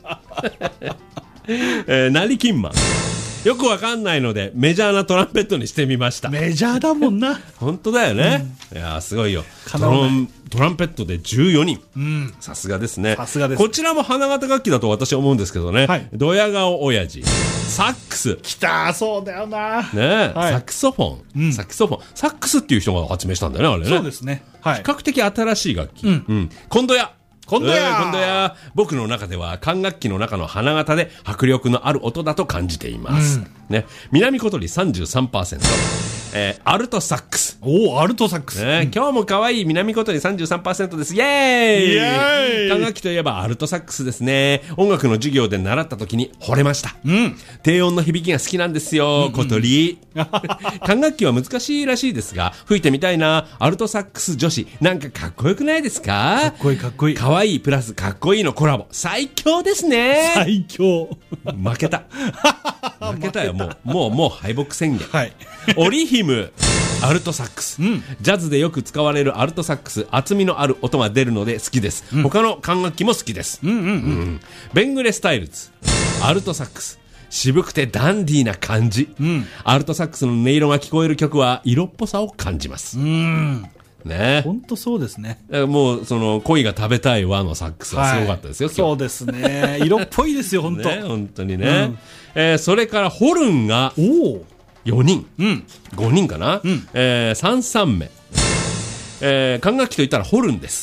成金マン、よくわかんないのでメジャーなトランペットにしてみました。 メジャーだもんな。 本当だよね、いやすごいよ。トランペットで14人、さすがですね。 さすがです。 こちらも花形楽器だと私は思うんですけどね、ドヤ顔親父、サックスきた、そうだよな、 ね、サクソフォン、サックスっていう人が発明したんだよね、あれね。 そうですね、比較的新しい楽器、コンドヤ、僕の中では管楽器の中の花形で迫力のある音だと感じています、南小鳥 33%、アルトサックス。 おー、アルトサックス、 今日も可愛い南小鳥 33% です。イエーイ。管楽器といえばアルトサックスですね。音楽の授業で習った時に惚れました、低音の響きが好きなんですよ、小鳥。管楽器は難しいらしいですが吹いてみたいな。アルトサックス女子なんかかっこよくないですか。 かっこいいかっこいい。 可愛いプラスかっこいいのコラボ最強ですね。 最強。 負けたよ。もう敗北宣言。 はい。 オリヒムアルトサックス、ジャズでよく使われるアルトサックス、厚みのある音が出るので好きです、他の管楽器も好きです、ベングレスタイルズアルトサックス、渋くてダンディーな感じ、アルトサックスの音色が聞こえる曲は色っぽさを感じます、ね、 本当そうですね。 もうその恋が食べたい和のサックスはすごかったですよ、 そうですね。色っぽいですよ本当。 本当にね、それからホルンが4人、5人かな、3目、管楽器といったらホルンです、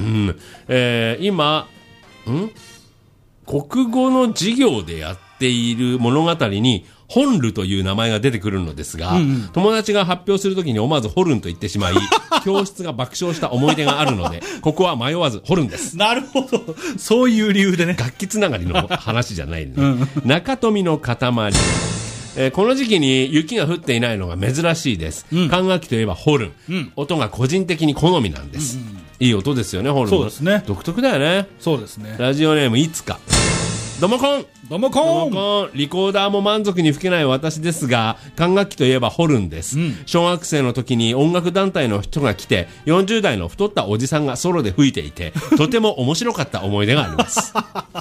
今国語の授業でやっている物語にホンルという名前が出てくるのですが、友達が発表するときに思わずホルンと言ってしまい教室が爆笑した思い出があるのでここは迷わずホルンです。 なるほど、そういう理由でね。 楽器つながりの話じゃないね、中富の塊、この時期に雪が降っていないのが珍しいです、管楽器といえばホルン、音が個人的に好みなんです、いい音ですよねホルン。 そうですね、 独特だよね。 そうですね。 ラジオネームいつか、ドモコンリコーダーも満足に吹けない私ですが管楽器といえばホルンです、小学生の時に音楽団体の人が来て40代の太ったおじさんがソロで吹いていてとても面白かった思い出があります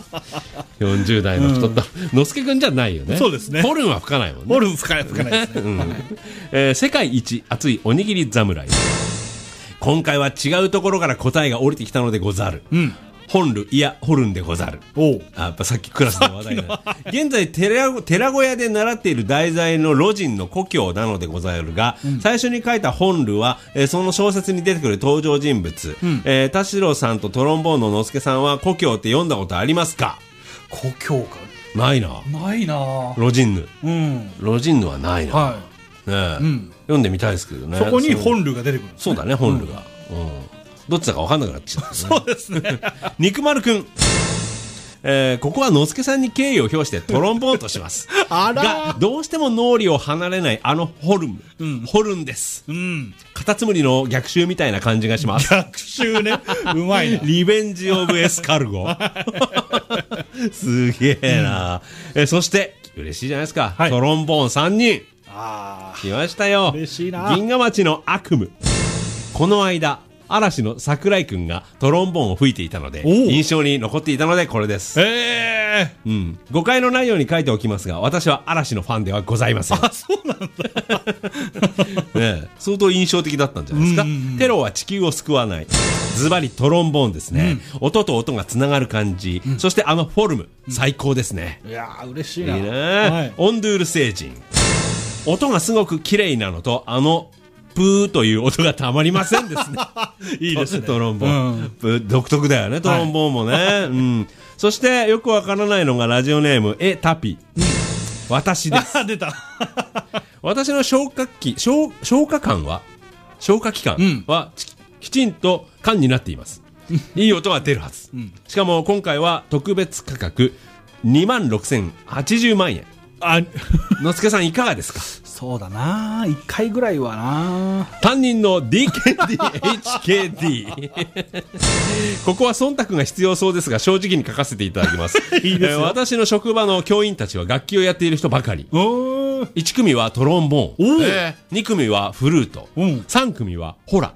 40代の太った、のすけくんじゃないよね。 そうですね。 ホルンは吹かないもんね。 ホルン吹かないですね、 世界一熱いおにぎり侍、今回は違うところから答えが降りてきたのでござる、ホンル、いやホルンでござる。やっぱさっきクラスの話題だ。現在寺子屋で習っている題材のロジンの故郷なのでござるが、最初に書いたホンルは、その小説に出てくる登場人物、田代さんとトロンボーンののすけさんは故郷って読んだことありますか。 故郷かないな。ロジンヌ、ロジンヌはないな、読んでみたいですけどね。 そこにホンルが出てくる。 そうだね、ホンルが、どっちだか分かんなくなっちゃった、ね、 そうですね。 肉丸くん、ここはのすけさんに敬意を表してトロンボーンとしますがどうしても脳裏を離れないあのホルンです、カタツムリの逆襲みたいな感じがします。 逆襲ね。うまいな。 リベンジオブエスカルゴすげえな、そして嬉しいじゃないですか、トロンボーン3人来ましたよ。 嬉しいな。 銀河町の悪夢、この間嵐の桜井くんがトロンボーンを吹いていたので印象に残っていたのでこれです。誤解のないように書いておきますが私は嵐のファンではございません。 そうなんだね、相当印象的だったんじゃないですか。テロは地球を救わない、ズバリトロンボーンですね、音と音がつながる感じ、そしてあのフォルム、最高ですね。 いやー嬉しいな。 いいね、オンドゥール星人、音がすごく綺麗なのとプーという音がたまりませんですね。 いいですね。 トロンボーン。独特だよね、トロンボーンもね。そして、よくわからないのがラジオネーム、タピ。私です。 出た。 私の消化器官は、きちんと缶になっています。いい音が出るはず。しかも今回は特別価格26,080万円。のすけさんいかがですか？ そうだな、1回ぐらいはな。 担任の DKDHKD ここは忖度が必要そうですが正直に書かせていただきます。 いいですよ。 私の職場の教員たちは楽器をやっている人ばかり。1組はトロンボーン、2組はフルート、3組はホラ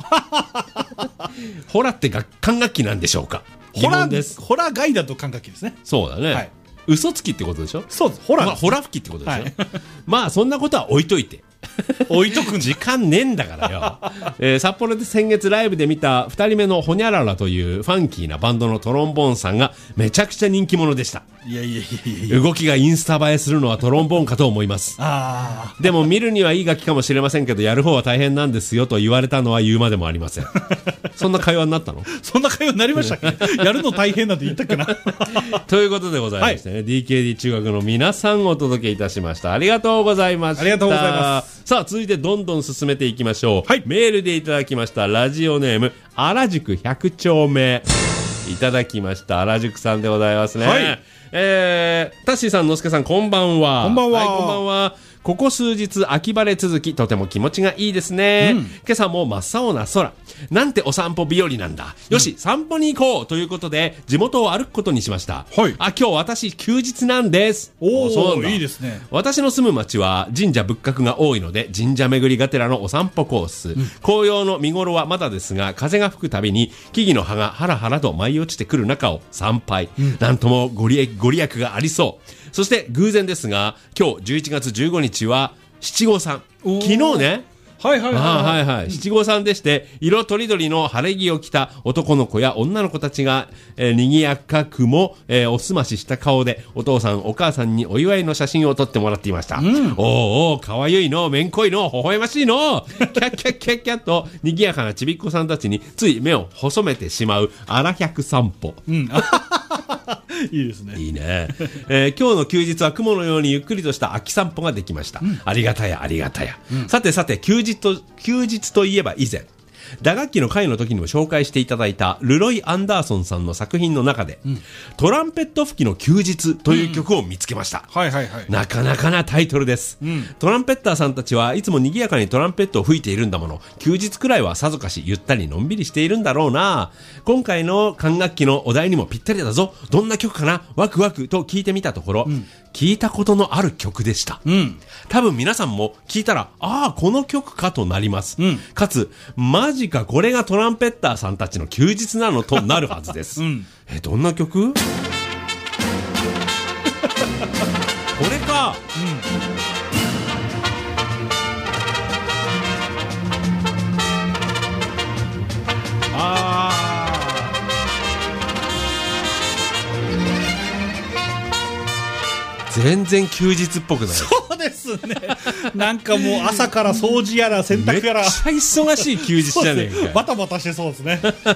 ホラって管楽器なんでしょうか？疑問です。 ホラガイだと管楽器ですね。 そうだね、はい、嘘つきってことでしょ？ そうです。ホラ吹きってことでしょ、はい、まあそんなことは置いといて置いとく時間ねえんだからよ。札幌で先月ライブで見た2人目のホニャララというファンキーなバンドのトロンボーンさんがめちゃくちゃ人気者でした。 いや動きがインスタ映えするのはトロンボーンかと思います。でも見るにはいい楽器かもしれませんけどやる方は大変なんですよと言われたのは言うまでもありません。そんな会話になったの？ そんな会話になりましたっけ？やるの大変なんて言ったっけな。 ということでございましてね、はい、DKD 中学の皆さんをお届けいたしました。ありがとうございました。 ありがとうございます。 さあ続いてどんどん進めていきましょう、はい、メールでいただきましたラジオネーム原宿100丁目いただきました原宿さんでございますね、はい、タッシーさんのすけさんこんばんは。 こんばんは、 はい、こんばんは。ここ数日秋晴れ続きとても気持ちがいいですね、今朝も真っ青な空なんてお散歩日和なんだ、よし、散歩に行こうということで地元を歩くことにしました、はい、今日私休日なんです。 そうなんだ。いいですね。 私の住む町は神社仏閣が多いので神社巡りがてらのお散歩コース、紅葉の見頃はまだですが風が吹くたびに木々の葉がハラハラと舞い落ちてくる中を参拝、なんともご利益がありそう。そして偶然ですが今日11月15日は七五三、昨日ね、七五三でして色とりどりの晴れ着を着た男の子や女の子たちが、賑やかくも、おすましした顔でお父さんお母さんにお祝いの写真を撮ってもらっていました、おーかわゆいのめんこいの微笑ましいのキャッキャッキャッキャッと賑やかなちびっこさんたちについ目を細めてしまうあら百散歩、 いいですね。 いいね。今日の休日は雲のようにゆっくりとした秋散歩ができました。ありがたやありがたや。さて休日といえば以前打楽器の会の時にも紹介していただいたルロイ・アンダーソンさんの作品の中で、トランペット吹きの休日という曲を見つけました、なかなかなタイトルです、トランペッターさんたちはいつも賑やかにトランペットを吹いているんだもの、休日くらいはさぞかしゆったりのんびりしているんだろうな。今回の管楽器のお題にもぴったりだぞ、どんな曲かな、ワクワクと聞いてみたところ、聞いたことのある曲でした、多分皆さんも聞いたらああこの曲かとなります、かつマジかこれがトランペッターさんたちの休日なのとなるはずです、どんな曲？これか、全然休日っぽくない。 そうですね。なんかもう朝から掃除やら洗濯やらめっちゃ忙しい休日じゃねえか。 バタバタしてそうですね。 今日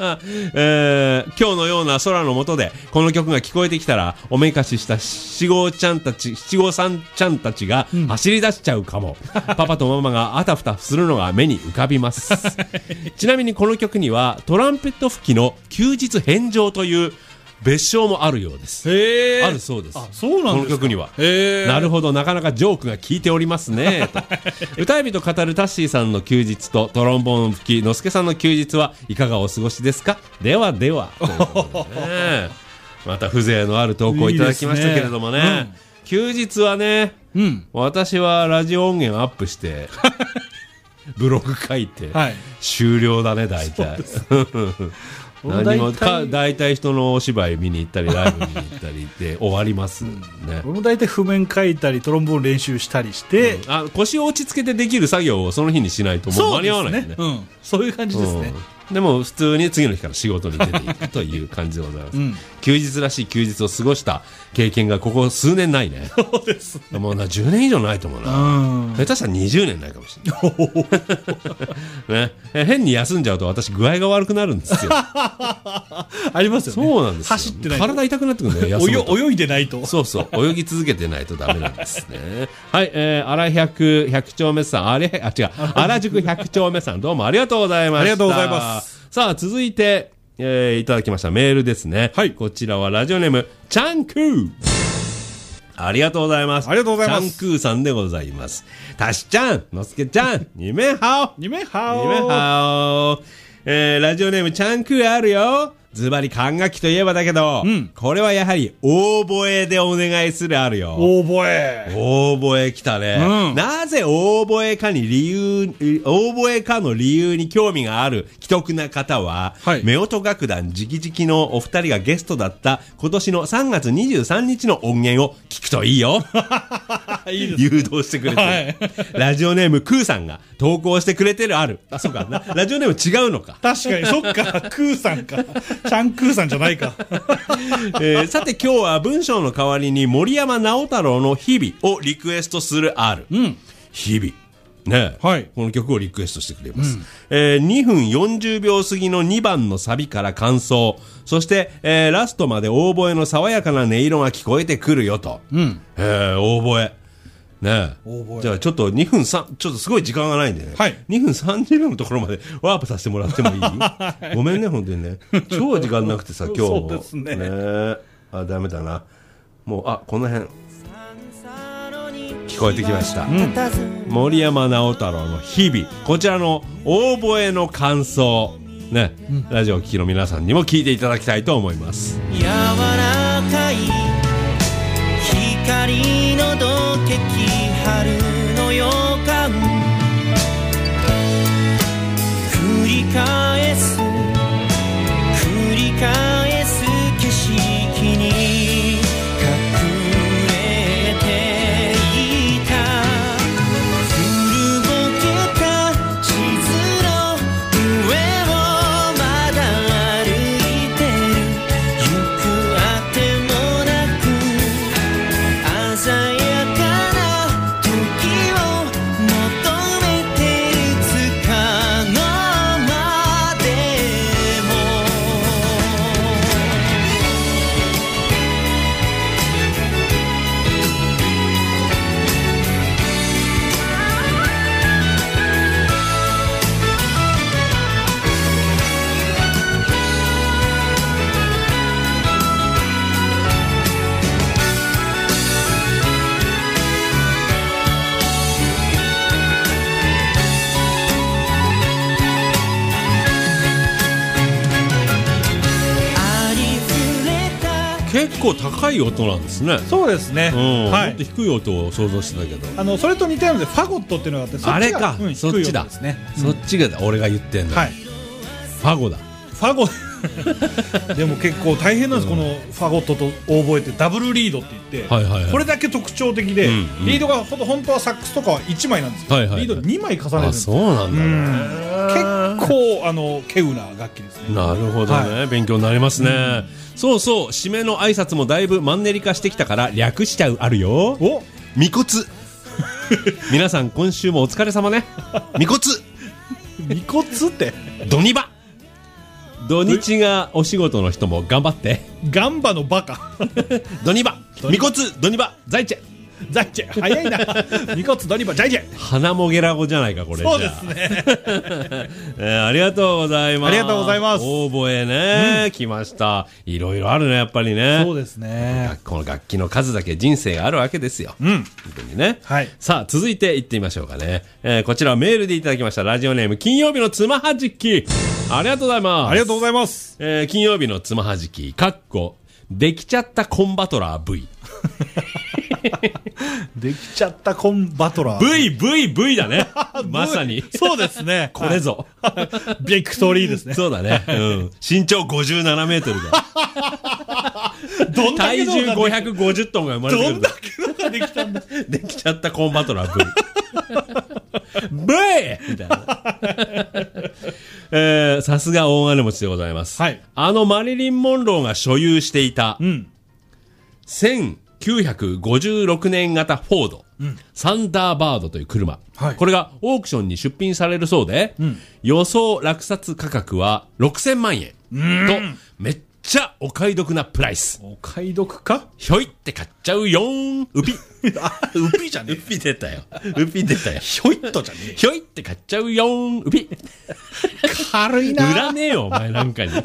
のような空の下でこの曲が聞こえてきたらおめかしした七五三ちゃんたちが走り出しちゃうかも、パパとママがあたふたするのが目に浮かびますちなみにこの曲にはトランペット吹きの休日返上という別称もあるようです。あるそうです。 そうなんですか。 この曲には。なるほど、なかなかジョークが効いておりますねと歌い人語るタッシーさんの休日とトロンボーン吹きのすけさんの休日はいかがお過ごしですか？ではではということでねまた風情のある投稿いただきましたけれどもね、休日はね、私はラジオ音源アップしてブログ書いて、終了だね大体何も大体人のお芝居見に行ったりライブ見に行ったりで終わりますね。 俺も大体譜面書いたりトロンボーン練習したりして、 腰を落ち着けてできる作業をその日にしないともう間に合わないね。 そういう感じですね。 でも普通に次の日から仕事に出ていくという感じでございます、休日らしい休日を過ごした経験がここ数年ないね。 そうですね。 もうな10年以上ないと思うな。下手したら20年ないかもしれない、ね、変に休んじゃうと私具合が悪くなるんですよ。 ありますよね。 そうなんですよ。 走ってないと体痛くなってくるんだよ。 泳いでないと。 そうそう、泳ぎ続けてないとダメなんですね。はい、荒100丁目さん、原宿100丁目さん、どうもありがとうございました。 ありがとうございます。 さあ、続いて、いただきましたメールですね。はい。こちらはラジオネーム、チャンクー。ありがとうございます。 ありがとうございます。 チャンクーさんでございます。たしちゃん、のすけちゃん、にめはお。 にめはお。 にめはお。ラジオネーム、チャンクーあるよ。ズバリ管楽器といえばだけど、これはやはりオーボエでお願いするあるよ。 オーボエ。 オーボエ来たね。なぜオーボエかの理由に興味がある既得な方は、夫婦楽団直々のお二人がゲストだった今年の3月23日の音源を聞くといいよ。いいですね、誘導してくれてる、ラジオネームクーさんが投稿してくれてるある。あ、そうかな。ラジオネーム違うのか。 確かに、そっか、クーさんか。チャンクーさんじゃないか。 さて今日は文章の代わりに森山直太朗の日々をリクエストするある。日々。ね、はい、この曲をリクエストしてくれます。2分40秒過ぎの2番のサビから感想。そして、ラストまでオーボエの爽やかな音色が聞こえてくるよと。オーボエ。ねえ。じゃあちょっと2分3、ちょっとすごい時間がないんでね。はい。2分30秒のところまでワープさせてもらってもいい？ごめんね、本当にね。超時間なくてさ、今日も。 そうですね。 あ、ダメだな。もう、この辺。聞こえてきました。森山直太朗の日々。こちらのオーボエの感想。ね。ラジオを聴きの皆さんにも聞いていただきたいと思います。 柔らかい光のどけき春の予感繰り返す景色に隠れていた古ぼけた地図の上をまだ歩いてる行くあてもなく鮮やかな時を求めていつかのまでもありふれた結構高い音なんですね。 そうですね。 もっと低い音を想像してたけど。 それと似たようでファゴットっていうのがあって、そっちがあれか、そっちだ。そっちが俺が言ってんの。はい。ファゴだ。 ファゴでも結構大変なんです、このファゴットとオーボエってダブルリードって言って、これだけ特徴的で、リードが本当はサックスとかは1枚なんですけど、リード2枚重ねてるんです。 そうなんだね。 結構稀有な楽器ですね。 なるほどね、勉強になりますね。そうそう、締めの挨拶もだいぶマンネリ化してきたから略しちゃうあるよ。お、みこつ。皆さん今週もお疲れ様ね。みこつ。 みこつってドニバ。土日がお仕事の人も頑張って。 ガンバのバカ。 ドニバ、ミコツ、ドニバ、ザイチェ。 ザイチェ、早いな。ミコツ、ドニバ、ザイチェ。 花もげら語じゃないか、これ。 そうですね。 ありがとうございます。 ありがとうございます。 オーボエね、来ました。いろいろあるね、やっぱりね。 そうですね。 この楽器の数だけ人生があるわけですよ。本当にね。はい。さあ、続いて行ってみましょうかね。こちらはメールでいただきました。ラジオネーム、金曜日のつまはじき。ありがとうございます。 ありがとうございます。 金曜日のつまはじき、かっこ、できちゃったコンバトラー V。 できちゃったコンバトラー V だね。まさに。 そうですね。 これぞ。 ビクトリーですね。 そうだね。身長57メートルだ。体重550トンが生まれてくる。 どんだけのができたんだ。 できちゃったコンバトラー V。V! みたいな。 さすが大金持ちでございます。 はい。 マリリン・モンローが所有していた、1956年型フォード、サンダーバードという車、はい、これがオークションに出品されるそうで、予想落札価格は6000万円とめっちゃお買い得なプライス。 お買い得か？ ひょいって買っちゃうよーん。ウピウピじゃねえ。 ウピ出たよ。ウピ出たよ。 ひょいっとじゃねえ。 ひょいって買っちゃうよーん。ウピ軽いな。 売らねえよお前なんかに。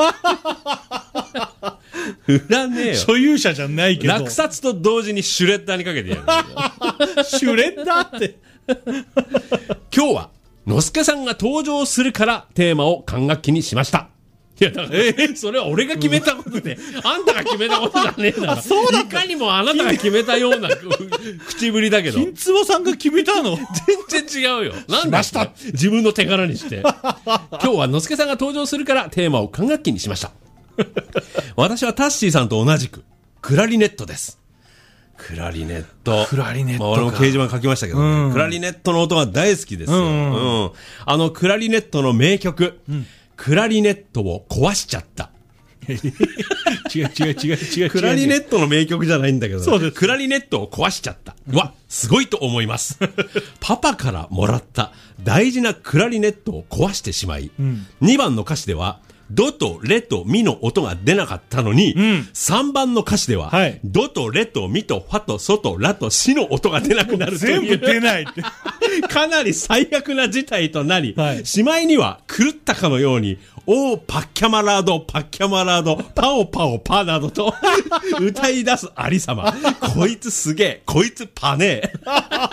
売らねえよ。 所有者じゃないけど。 落札と同時にシュレッダーにかけてやる。 シュレッダーって。 今日は、のすけさんが登場するからテーマを管楽器にしました。いや、だから、それは俺が決めたことで、あんたが決めたことじゃねえだろ。 そうだ。 いかにもあなたが決めたような口ぶりだけど。 金壺さんが決めたの？ 全然違うよ。なんだした自分の手柄にして。今日はのすけさんが登場するからテーマを管楽器にしました。私はタッシーさんと同じく、クラリネットです。クラリネット。 クラリネット。 俺も掲示板書きましたけどね。クラリネットの音が大好きですよ。クラリネットの名曲。クラリネットを壊しちゃった。 違う。 クラリネットの名曲じゃないんだけど、 そうです。 クラリネットを壊しちゃった。すごいと思います。パパからもらった大事なクラリネットを壊してしまい、2番の歌詞では、ドとレとミの音が出なかったのに、3番の歌詞では、ドとレとミとファとソとラとシの音が出なくなるという。 全部出ないって。 かなり最悪な事態となり、しまいには狂ったかのように、オーパッキャマラード、パッキャマラード、パオパオパなどと歌い出すありさま。こいつすげえ、こいつパネー。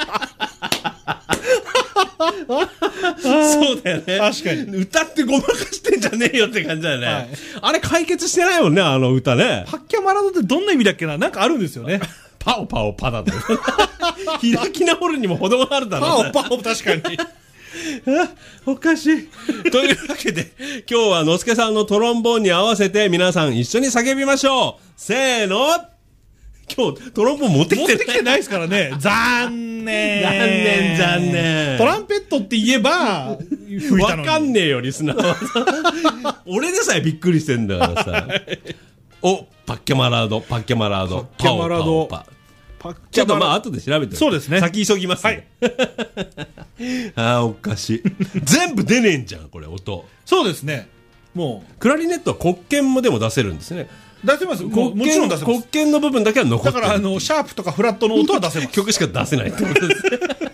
そうだよね。 確かに。 歌ってごまかしてんじゃねえよって感じだよね。あれ解決してないもんね、あの歌ね。 パッキャマラドってどんな意味だっけな？なんかあるんですよね。 パオパオパだと。開き直るにも程があるだろうね。 パオパオ確かに。 おかしい。というわけで、今日はのすけさんのトロンボーンに合わせて皆さん一緒に叫びましょう。せーの。今日トロンボーン持ってきてないですからね。残念。 残念。 トランペットって言えば吹いたのに。 わかんねえよリスナーは。俺でさえびっくりしてんだからさ。お、パッキャマラード、パッキャマラード、 パオパオパ。 ちょっとまあ後で調べて。 そうですね。 先急ぎますね。はい。おかしい。全部出ねえんじゃんこれ音。 そうですね。もうクラリネットは黒鍵もでも出せるんですね。 出せます。もちろん出せます。 黒鍵の部分だけは残ってる。 だからシャープとかフラットの音は出せます。 曲しか出せないってことです。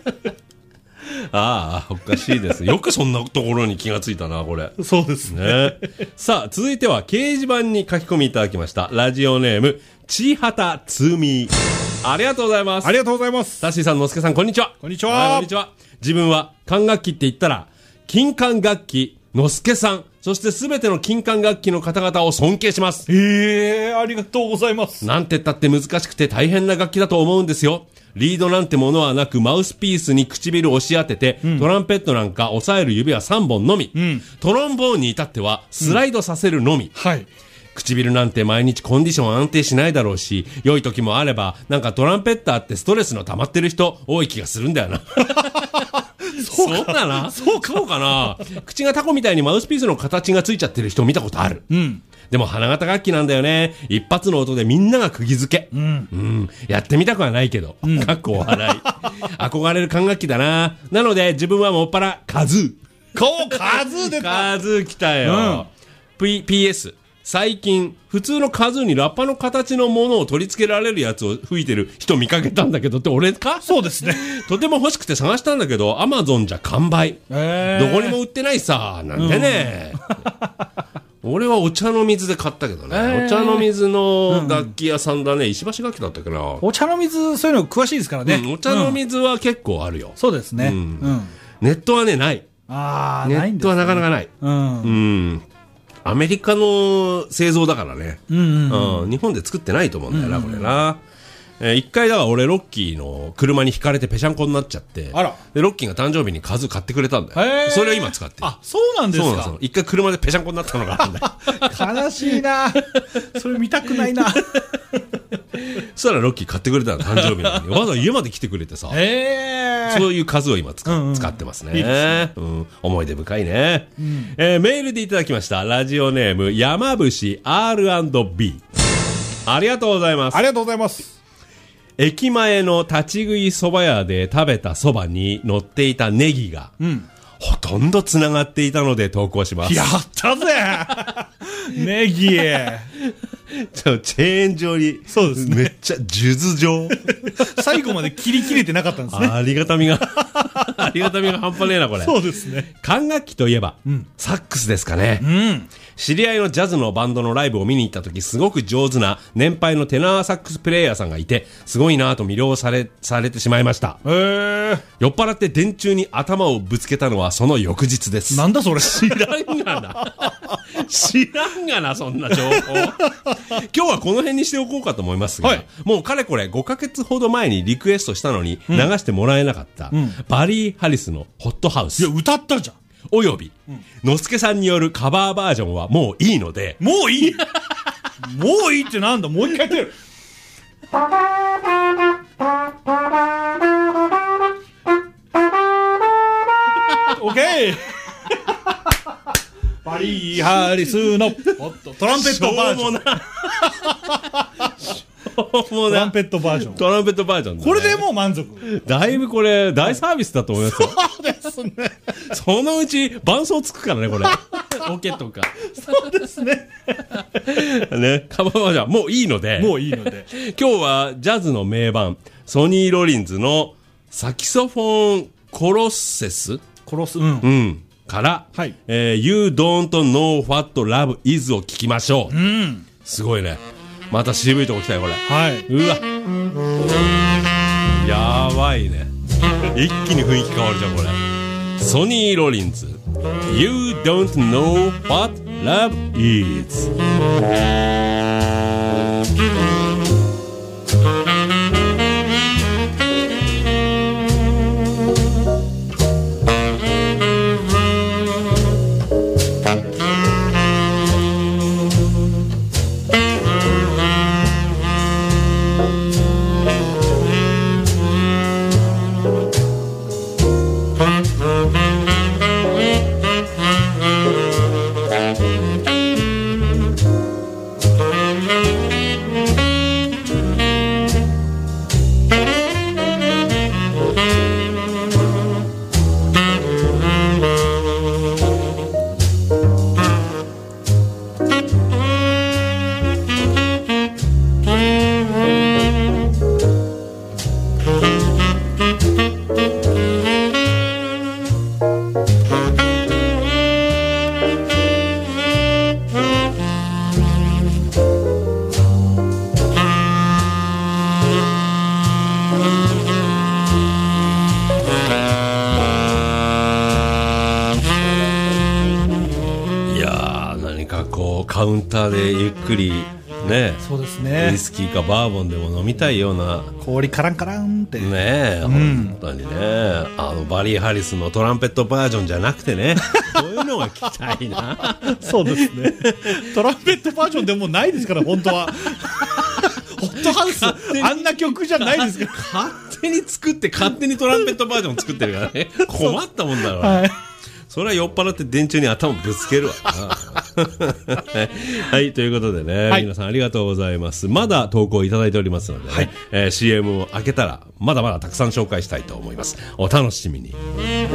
ああ、おかしいです。よくそんなところに気がついたな、これ。 そうですね。 さあ、続いては掲示板に書き込みいただきました。ラジオネーム、ちはたつみ。ありがとうございます。 ありがとうございます。 タッシーさん、のすけさん、こんにちは。 こんにちは。 こんにちは。自分は、管楽器って言ったら、金管楽器、のすけさん、そしてすべての金管楽器の方々を尊敬します。 ありがとうございます。 なんて言ったって難しくて大変な楽器だと思うんですよ。リードなんてものはなく、マウスピースに唇を押し当てて、トランペットなんか押さえる指は3本のみ。トロンボーンに至っては、スライドさせるのみ。 はい。 唇なんて毎日コンディション安定しないだろうし、良い時もあれば、なんかトランペッターってストレスの溜まってる人多い気がするんだよな。そうだな。そうかな。口がタコみたいにマウスピースの形がついちゃってる人見たことある。でも花形楽器なんだよね。一発の音でみんなが釘付け。やってみたくはないけど。かっこ笑い。憧れる管楽器だな。なので自分はもっぱらカズー。 カズー出た。 カズー来たよ。PS。最近、普通のカズーにラッパの形のものを取り付けられるやつを吹いてる人見かけたんだけどって俺か？ そうですね。 とても欲しくて探したんだけど、アマゾンじゃ完売。どこにも売ってないさ。なんでね。俺はお茶の水で買ったけどね。お茶の水の楽器屋さんだね。石橋楽器だったっけな。 お茶の水、そういうの詳しいですからね。 お茶の水は結構あるよ。 そうですね。 ネットはね、ない。 ネットはなかなかない。アメリカの製造だからね。日本で作ってないと思うんだよな、これな。一回だから俺ロッキーの車に引かれてペシャンコになっちゃって、でロッキーが誕生日にカズー買ってくれたんだよ。それを今使ってる。 あ、そうなんですか。そうなんですよ。 一回車でペシャンコになったのがあるんだよ。 悲しいな。それ見たくないな。 したらロッキー買ってくれたの、誕生日なのに。わざわざ家まで来てくれてさ。そういう数を今使ってますね。いいですね。思い出深いね。メールでいただきました。ラジオネーム、山伏 R&B。ありがとうございます。 ありがとうございます。 駅前の立ち食い蕎麦屋で食べた蕎麦に乗っていたネギが、ほとんど繋がっていたので投稿します。 やったぜネギチェーン状に、 そうですね。 めっちゃ数珠状。 最後まで切り切れてなかったんですね。 ありがたみが半端ねえな、これ。 そうですね。 管楽器といえば、サックスですかね。知り合いのジャズのバンドのライブを見に行った時、すごく上手な年配のテナーサックスプレイヤーさんがいて、すごいなぁと魅了されてしまいました。酔っ払って電柱に頭をぶつけたのはその翌日です。 なんだそれ。 知らんがな、そんな情報。今日はこの辺にしておこうかと思いますが、もうかれこれ5ヶ月ほど前にリクエストしたのに流してもらえなかった、バリー・ハリスのホットハウス。 いや、歌ったじゃん。 および、のすけさんによるカバーバージョンはもういいので。 もういいもういいってなんだ、もう一回やってる。オッケーバリー・ハリスのトランペットバージョン。トランペットバージョン。 トランペットバージョン、ね。 これでもう満足。 だいぶこれ、大サービスだと思いますよ。 そうですね。 そのうち、伴奏つくからね、これ。オケとか。 そうですね。 ね、カバーバージョン、もういいので。 もういいので。 今日は、ジャズの名盤、ソニー・ロリンズのサキソフォン・コロッセスから、はい、You Don't Know What Love Is を聞きましょう。すごいね。また渋いとこ来たよ、これ。 はい。 うわ。やばいね。一気に雰囲気変わるじゃん、これ。ソニー・ロリンズ。You Don't Know What Love Is。カウンターでゆっくりね、 そうですね、 ウイスキーかバーボンでも飲みたいような、 氷カランカランってね、本当にね、バリー・ハリスのトランペットバージョンじゃなくてね、こういうのが聞きたいな。 そうですね、トランペットバージョンでもないですから、本当は。ホットハウス、あんな曲じゃないですから。 勝手に作って勝手にトランペットバージョン作ってるからね。困ったもんだろう、 はい、 それは酔っ払って電柱に頭ぶつけるわ。はい、ということでね、はい、皆さんありがとうございます。まだ投稿いただいておりますので、ね、はい、CM を開けたらまだまだたくさん紹介したいと思います。お楽しみに。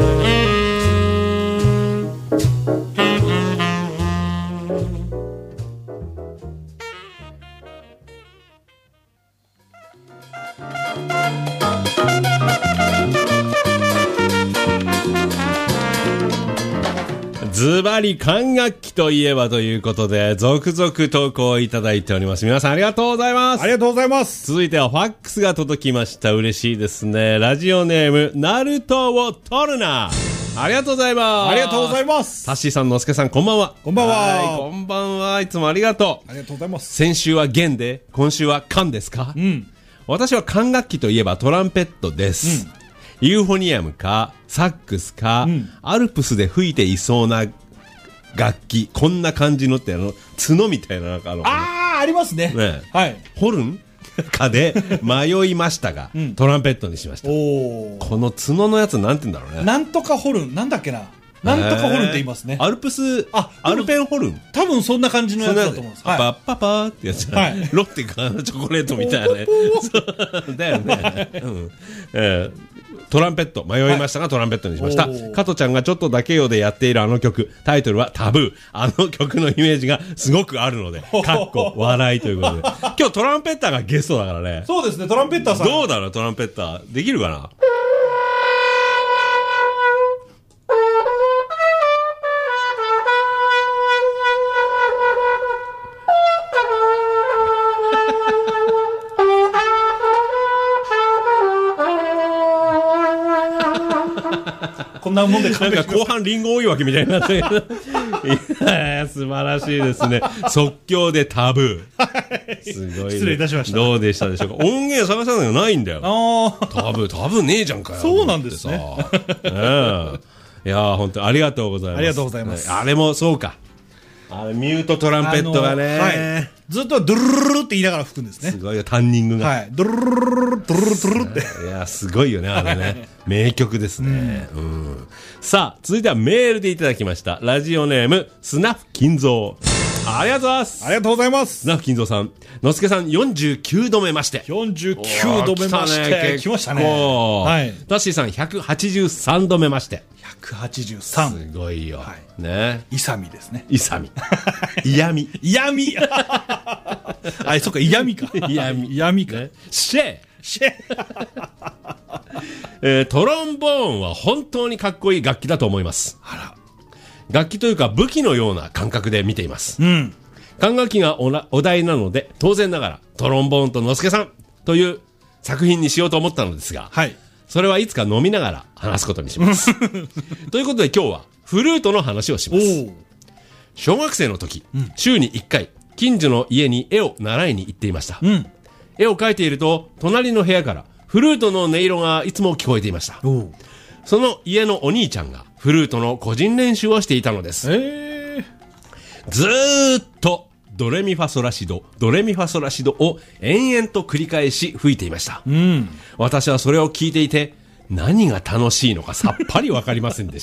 ズバリ管楽器といえばということで、続々投稿いただいております。皆さんありがとうございます。 ありがとうございます。 続いてはファックスが届きました。嬉しいですね。ラジオネーム、ナルトを取るな。ありがとうございます。 ありがとうございます。 タッシーさん、のすけさん、こんばんは。 こんばんは。 はい、こんばんは。いつもありがとう。ありがとうございます。 先週は弦で、今週は管ですか？うん。私は管楽器といえばトランペットです。うん、ユーフォニアムか、サックスか、うん、アルプスで吹いていそうな楽器、こんな感じのって角みたいな、なんかありますね。 ね、 はい。 ホルンかで迷いましたが、トランペットにしました。この角のやつなんて言うんだろうね。 なんとかホルン、なんだっけな。なんとかホルンって言いますね。 アルペンホルン。 多分そんな感じのやつだと思うんです。 パッパパーってやつじゃない。ロッテかチョコレートみたいなね。だよね。トランペット迷いましたが、トランペットにしました。加トちゃんがちょっとだけよでやっているあの曲、タイトルはタブー。あの曲のイメージがすごくあるので、かっこ笑いということで。今日トランペッターがゲストだからね。 そうですね、トランペッターさん。 どうだろう、トランペッター。できるかな。 こんなもんでなんか後半リンゴ多いわけみたいになっていや素晴らしいですね。即興でタブー。すごい、ね、 失礼いたしました。 どうでしたでしょうか。音源探したのがないんだよ。タブーねえじゃんかよ。 そうなんですね。 いや本当にありがとうございます。 ありがとうございます。 あれもそうか。ミュートトランペットがね、はい、 ずっとドゥルルルルって言いながら吹くんですね。 すごいよ、タンニングが。 はい。ドゥルルルルルルドゥルルドゥルルって。 いや、すごいよね、あれね。名曲ですね。さあ、続いてはメールでいただきました。ラジオネーム、スナフ金蔵。ありがとうございます。 ありがとうございます。 スナフ金蔵さん。のすけさん、49度目まして。 49度目まして。来ましたね。 はい。タッシーさん、183度目まして。 183。 すごいよ。ね。 イサミですね。 イサミ。嫌味。 嫌味。あ、そっか、嫌味か。 嫌味。 嫌味か。 シェトロンボーンは本当にかっこいい楽器だと思います。 あら。 楽器というか武器のような感覚で見ています。 うん。 管楽器がお題なので、当然ながらトロンボーンとのすけさんという作品にしようと思ったのですが、 はい。 それはいつか飲みながら話すことにします。ということで今日はフルートの話をします。小学生の時、週に1回、近所の家に絵を習いに行っていました。絵を描いていると、隣の部屋からフルートの音色がいつも聞こえていました。その家のお兄ちゃんがフルートの個人練習をしていたのです。ずーっとドレミファソラシド、ドレミファソラシドを延々と繰り返し吹いていました。私はそれを聞いていて、何が楽しいのかさっぱりわかりませんでした。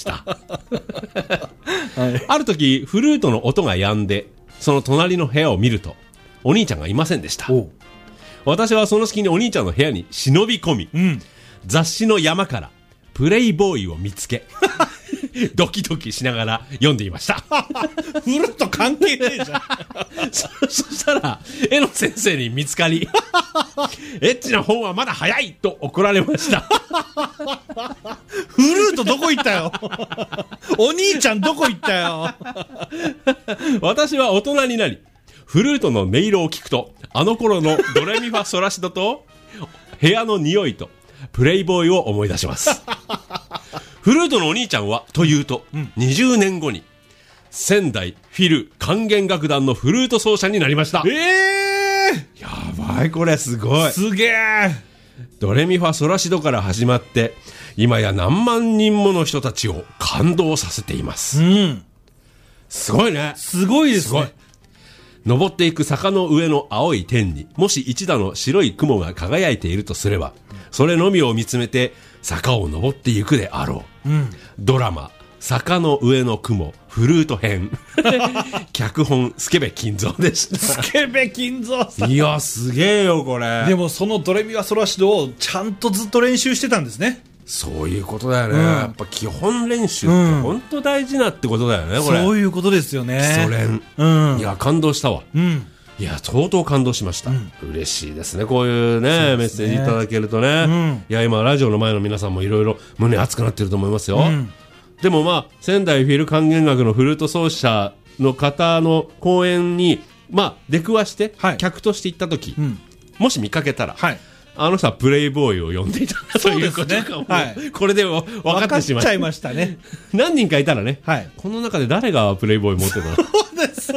ある時、フルートの音が止んで、その隣の部屋を見ると、お兄ちゃんがいませんでした。私はその隙にお兄ちゃんの部屋に忍び込み、雑誌の山からプレイボーイを見つけ、ドキドキしながら読んでいました。 フルート関係ねえじゃん。 そしたら、絵の先生に見つかり、エッチな本はまだ早いと怒られました。 フルートどこ行ったよ。お兄ちゃんどこ行ったよ。 私は大人になり、フルートの音色を聞くと、あの頃のドレミファソラシドと、部屋の匂いと、プレイボーイを思い出します。フルートのお兄ちゃんはというと、20年後に仙台フィル管弦楽団のフルート奏者になりました。やばい、これすごい。 すげえ。 ドレミファソラシドから始まって今や何万人もの人たちを感動させています。すごいね。 すごいですね。 登っていく坂の上の青い天にもし一打の白い雲が輝いているとすれば、それのみを見つめて坂を登っていくであろう。ドラマ坂の上の雲フルート編。脚本スケベ金蔵でした。 スケベ金蔵さん。 いやすげえよこれ。 でもそのドレミファソラシドをちゃんとずっと練習してたんですね。 そういうことだよね。やっぱ基本練習って本当大事なってことだよね、これ。 そういうことですよね。 基礎練。いや感動したわ。いや相当感動しました。嬉しいですね、こういうねメッセージいただけるとね。いや今ラジオの前の皆さんもいろいろ胸熱くなってると思いますよ。でもまあ仙台フィル管弦楽のフルート奏者の方の公演に出くわして客として行った時、もし見かけたら、あの人はプレイボーイを呼んでいたということかも、これで分かってしまいましたね。 何人かいたらね、この中で誰がプレイボーイ持ってたの。 そうです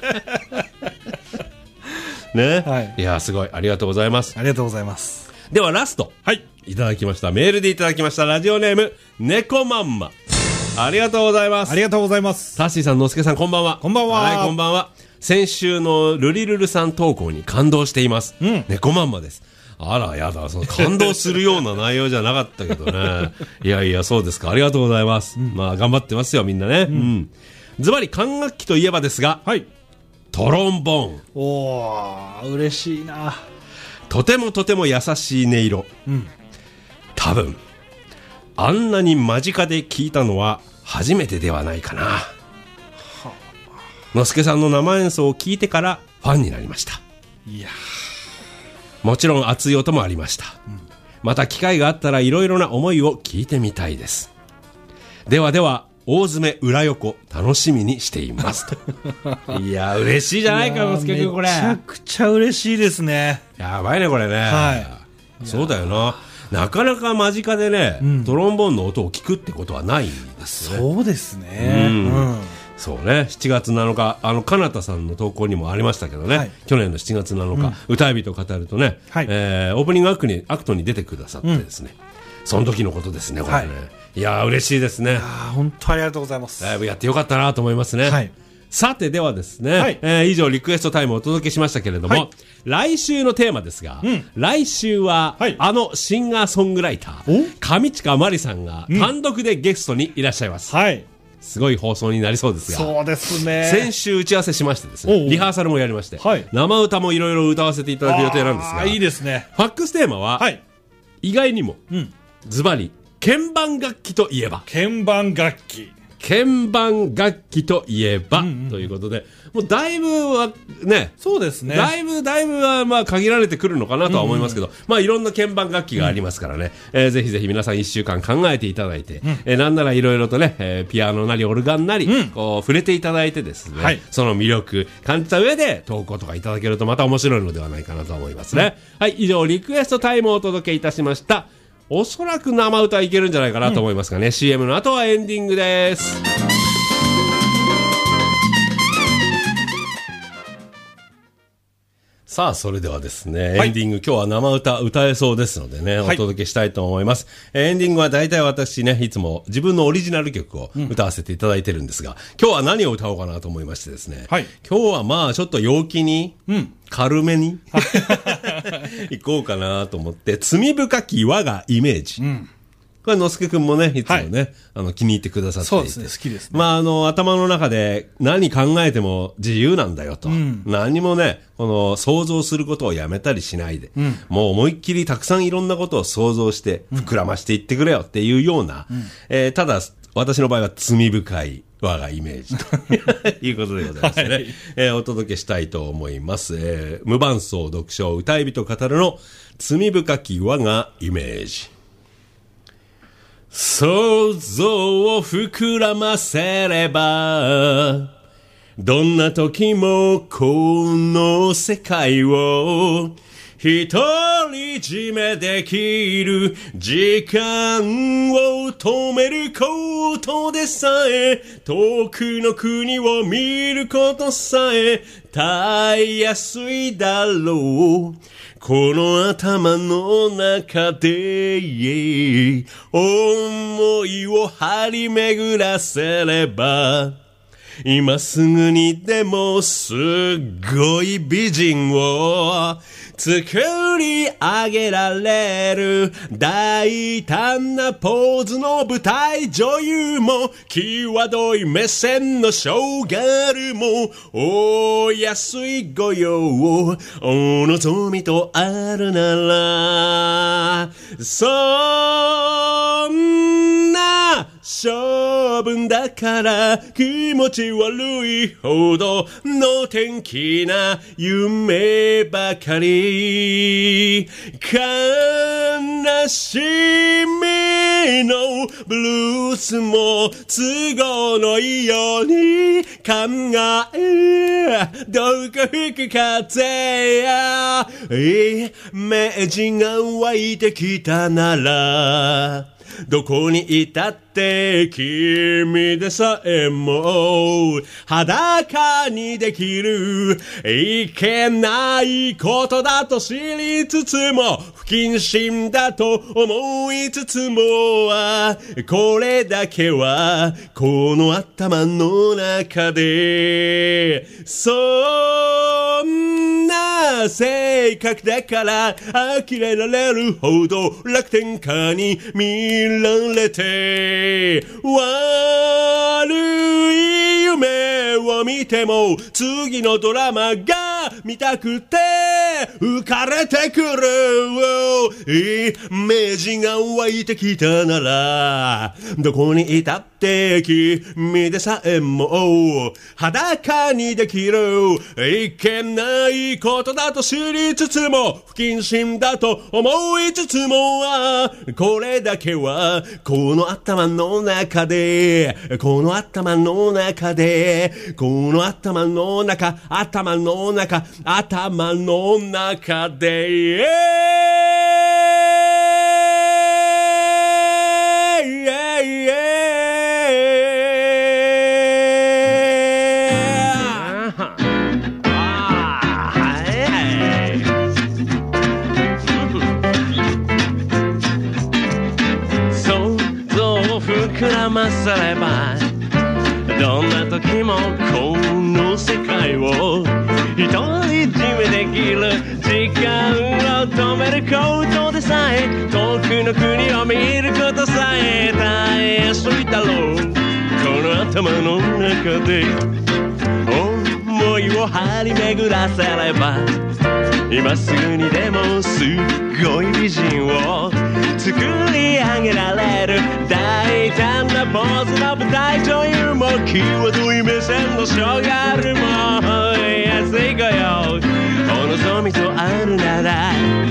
ね。 ね、いやすごい、ありがとうございます。 ありがとうございます。 ではラスト、いただきましたメールでいただきましたラジオネーム猫まんま、ありがとうございます。 ありがとうございます。 タッシーさん、のすけさん、こんばんは。 こんばんは。 はい、こんばんは。 先週のルリルルさん投稿に感動しています。猫まんまです。あら、やだ、その感動するような内容じゃなかったけどね。いやいや、そうですか。ありがとうございます。まあ、頑張ってますよ、みんなね。ズバリ、管楽器といえばですが、 はい。 トロンボーン。 おー、嬉しいな。 とてもとても優しい音色。多分、あんなに間近で聞いたのは初めてではないかな。のすけさんの生演奏を聞いてからファンになりました。 いや、 もちろん熱い音もありました。また機会があったらいろいろな思いを聞いてみたいです。ではでは、大詰め裏横楽しみにしていますと。いや、嬉しいじゃないか、のすけくん、これ。 めちゃくちゃ嬉しいですね。 やばいね、これね。 はい。 そうだよな。なかなか間近でね、トロンボーンの音を聞くってことはないんですよね。 そうですね。 そうね、7月7日、かなたさんの投稿にもありましたけどね、去年の7月7日、歌い人語るとね、オープニングアクトに出てくださってですね、その時のことですね、これね。いやー、嬉しいですね。 本当ありがとうございます。 だいぶやってよかったなと思いますね。さて、ではですね、以上リクエストタイムをお届けしましたけれども、来週のテーマですが、来週は、シンガーソングライター、上近真理さんが単独でゲストにいらっしゃいます。すごい放送になりそうですが、 そうですね。 先週打ち合わせしましてですね、リハーサルもやりまして、生歌もいろいろ歌わせていただく予定なんですが、 いいですね。 ファックステーマは、意外にも、ズバリ、鍵盤楽器といえば。 鍵盤楽器。 鍵盤楽器といえば、ということで、もうだいぶはね、 そうですね。 だいぶはまあ限られてくるのかなとは思いますけど、まあいろんな鍵盤楽器がありますからね、ぜひぜひ皆さん1週間考えていただいて、なんならいろいろとね、ピアノなりオルガンなり、こう触れていただいてですね、その魅力感じた上で投稿とかいただけるとまた面白いのではないかなと思いますね。はい、以上リクエストタイムをお届けいたしました。おそらく生歌いけるんじゃないかなと思いますがね、CM の後はエンディングです。さあ、それではですね、エンディング、今日は生歌歌えそうですのでね、お届けしたいと思います。エンディングは大体私ね、いつも自分のオリジナル曲を歌わせていただいてるんですが、今日は何を歌おうかなと思いましてですね、今日はまあちょっと陽気に、軽めに行こうかなと思って、罪深き我がイメージ。これ、のすけくんもね、いつもね、気に入ってくださっていて。 そうですね、好きですね。 まあ、頭の中で何考えても自由なんだよと。何もね、想像することをやめたりしないで、もう思いっきりたくさんいろんなことを想像して、膨らましていってくれよっていうような、ただ、私の場合は罪深い我がイメージということでございますね。お届けしたいと思います。無伴奏読書歌い人語るの罪深き我がイメージ。想像を膨らませれば、どんな時もこの世界を独り占めできる。時間を止めることでさえ、遠くの国を見ることさえたやすいだろう。この頭の中で思いを張り巡らせれば、今すぐにでもすごい美人を作り上げられる。大胆なポーズの舞台女優も、際どい目線のショーガールも、お安いご用をお望みとあるなら、そんな性分だから気持ち悪いほどの天気な夢ばかり。悲しみのブルースも都合のいいように考え、どうか吹く風やイメージが湧いてきたなら、 どこにいたって君でさえも裸にできるいけないことだと知りつつも不謹慎だと思いつつもこれだけはこの頭の中でそんな性格だから呆れられるほど楽天家に見られて悪い夢を見ても次のドラマが見たくて浮かれてくるイメージが湧いてきたならどこにいたって君でさえも裸にできるいけないことだと知りつつも不謹慎だと思いつつもこれだけはこの頭の中でこの頭の中でこの頭の中頭の中頭の中で膨らませればどんな時もこの世界を独り占めできる時間を止めることでさえ遠くの国を見ることさえたやすいだろうこの頭の中で思いを張り巡らせれば今すぐにでもすごい美人を作り上げられる大胆なポーズの舞台女優も際どい目線のショーガールも安いご用お望みとあるなら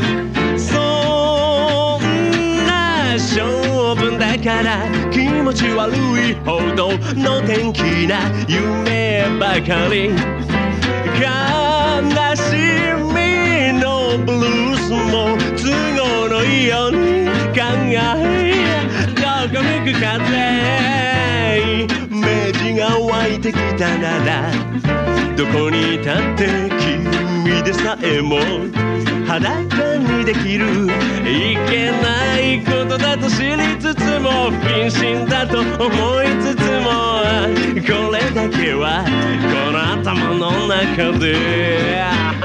そんな勝負だから気持ち悪いほどの天気な夢ばかり悲しみのブルースも都合のいいように考えどこ向く風イメージが湧いてきたならどこにいたって君でさえも裸にできるいけないことだと知りつつも不謹慎だと思いつつもこれだけはこの頭の中で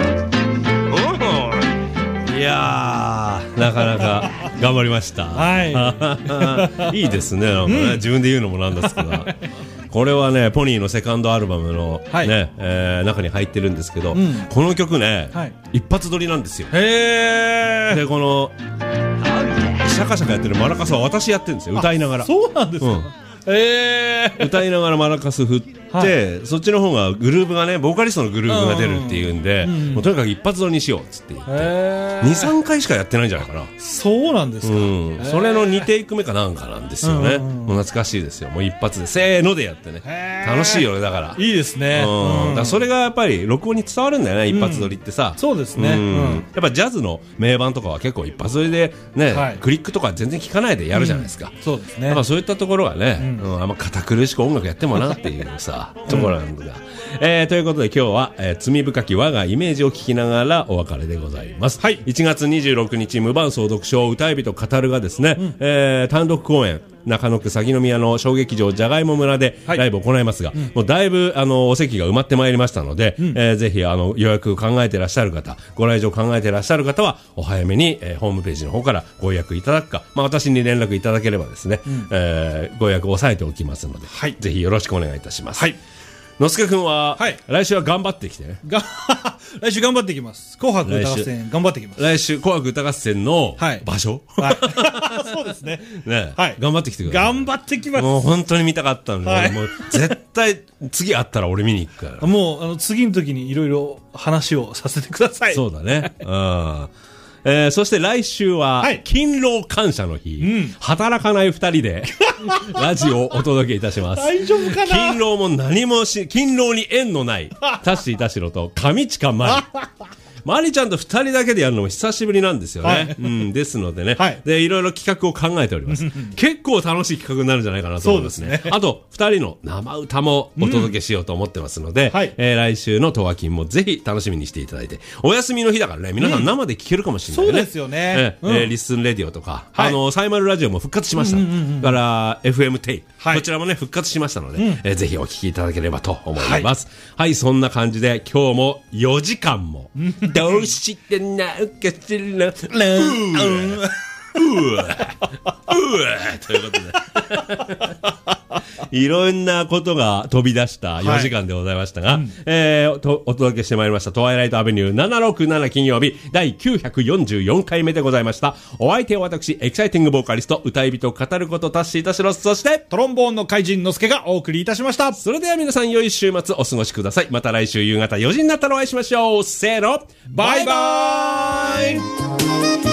いやーなかなか頑張りましたはいいいですねなんかね、自分で言うのもなんですけどこれはねポニーのセカンドアルバムの、ね中に入ってるんですけど、この曲ね、一発撮りなんですよへーでこのシャカシャカやってるマラカスは私やってるんですよ歌いながらそうなんですか、 歌いながらマラカス振って、そっちの方がグルーブがねボーカリストのグルーブが出るっていうんで、もうとにかく一発撮りにしようっつって言って 2,3 回しかやってないんじゃないかなそうなんですか、 それの2テイク目かなんかなんですよね、もう懐かしいですよもう一発でせーのでやってね楽しいよねだからいいですね、 だからそれがやっぱり録音に伝わるんだよね、一発撮りってさそうですね、 やっぱジャズの名盤とかは結構一発撮りでね、クリックとか全然聞かないでやるじゃないですか、 そうですねやっぱそういったところがね、あんま堅苦しく音楽やってもなっていうさところなんだ、ということで今日は、罪深き我がイメージを聞きながらお別れでございます、1月26日無伴奏読書歌い人語るがですね、単独公演中野区鷺宮の小劇場じゃがいも村でライブを行いますが、もうだいぶお席が埋まってまいりましたので、ぜひ予約考えてらっしゃる方ご来場考えてらっしゃる方はお早めに、ホームページの方からご予約いただくか、私に連絡いただければですね、ご予約を押さえておきますので、ぜひよろしくお願いいたします。のすけくんは、来週は頑張ってきてね来週頑張っていきます紅白歌合戦頑張っていきます来週紅白歌合戦の場所、 そうですね頑張ってきてください頑張ってきますもう本当に見たかったので、もう絶対次会ったら俺見に行くからもう次の時にいろいろ話をさせてくださいそうだねそして来週は勤労感謝の日、働かない二人でラジオをお届けいたします大丈夫かな勤労も何も勤労に縁のないタッシー田代と上近舞マリちゃんと2人だけでやるのも久しぶりなんですよね。 はいうん、ですのでね、 はい、 で、いろいろ企画を考えております。結構楽しい企画になるんじゃないかなと思いますね。 そうですね。 あと、2人の生歌もお届けしようと思ってますので、 はい、 来週のトワキンもぜひ楽しみにしていただいて、お休みの日だからね、皆さん生で聴けるかもしれないね。 そうですよね。 リッスンレディオとか、はい、サイマルラジオも復活しました。だから、FM テイ、はい、こちらもね、復活しましたので、ぜひお聞きいただければと思います。はい、そんな感じで、今日も4時間も、どうしてなんかしら、ということでいろんなことが飛び出した4時間でございましたが、お届けしてまいりましたトワイライトアベニュー767金曜日第944回目でございました。お相手は私エキサイティングボーカリスト歌い人語ることタッシータシロス、そしてトロンボーンの怪人のすけがお送りいたしました。 それでは皆さん良い週末お過ごしください。また来週夕方4時になったらお会いしましょう。せーの、バイバーイ。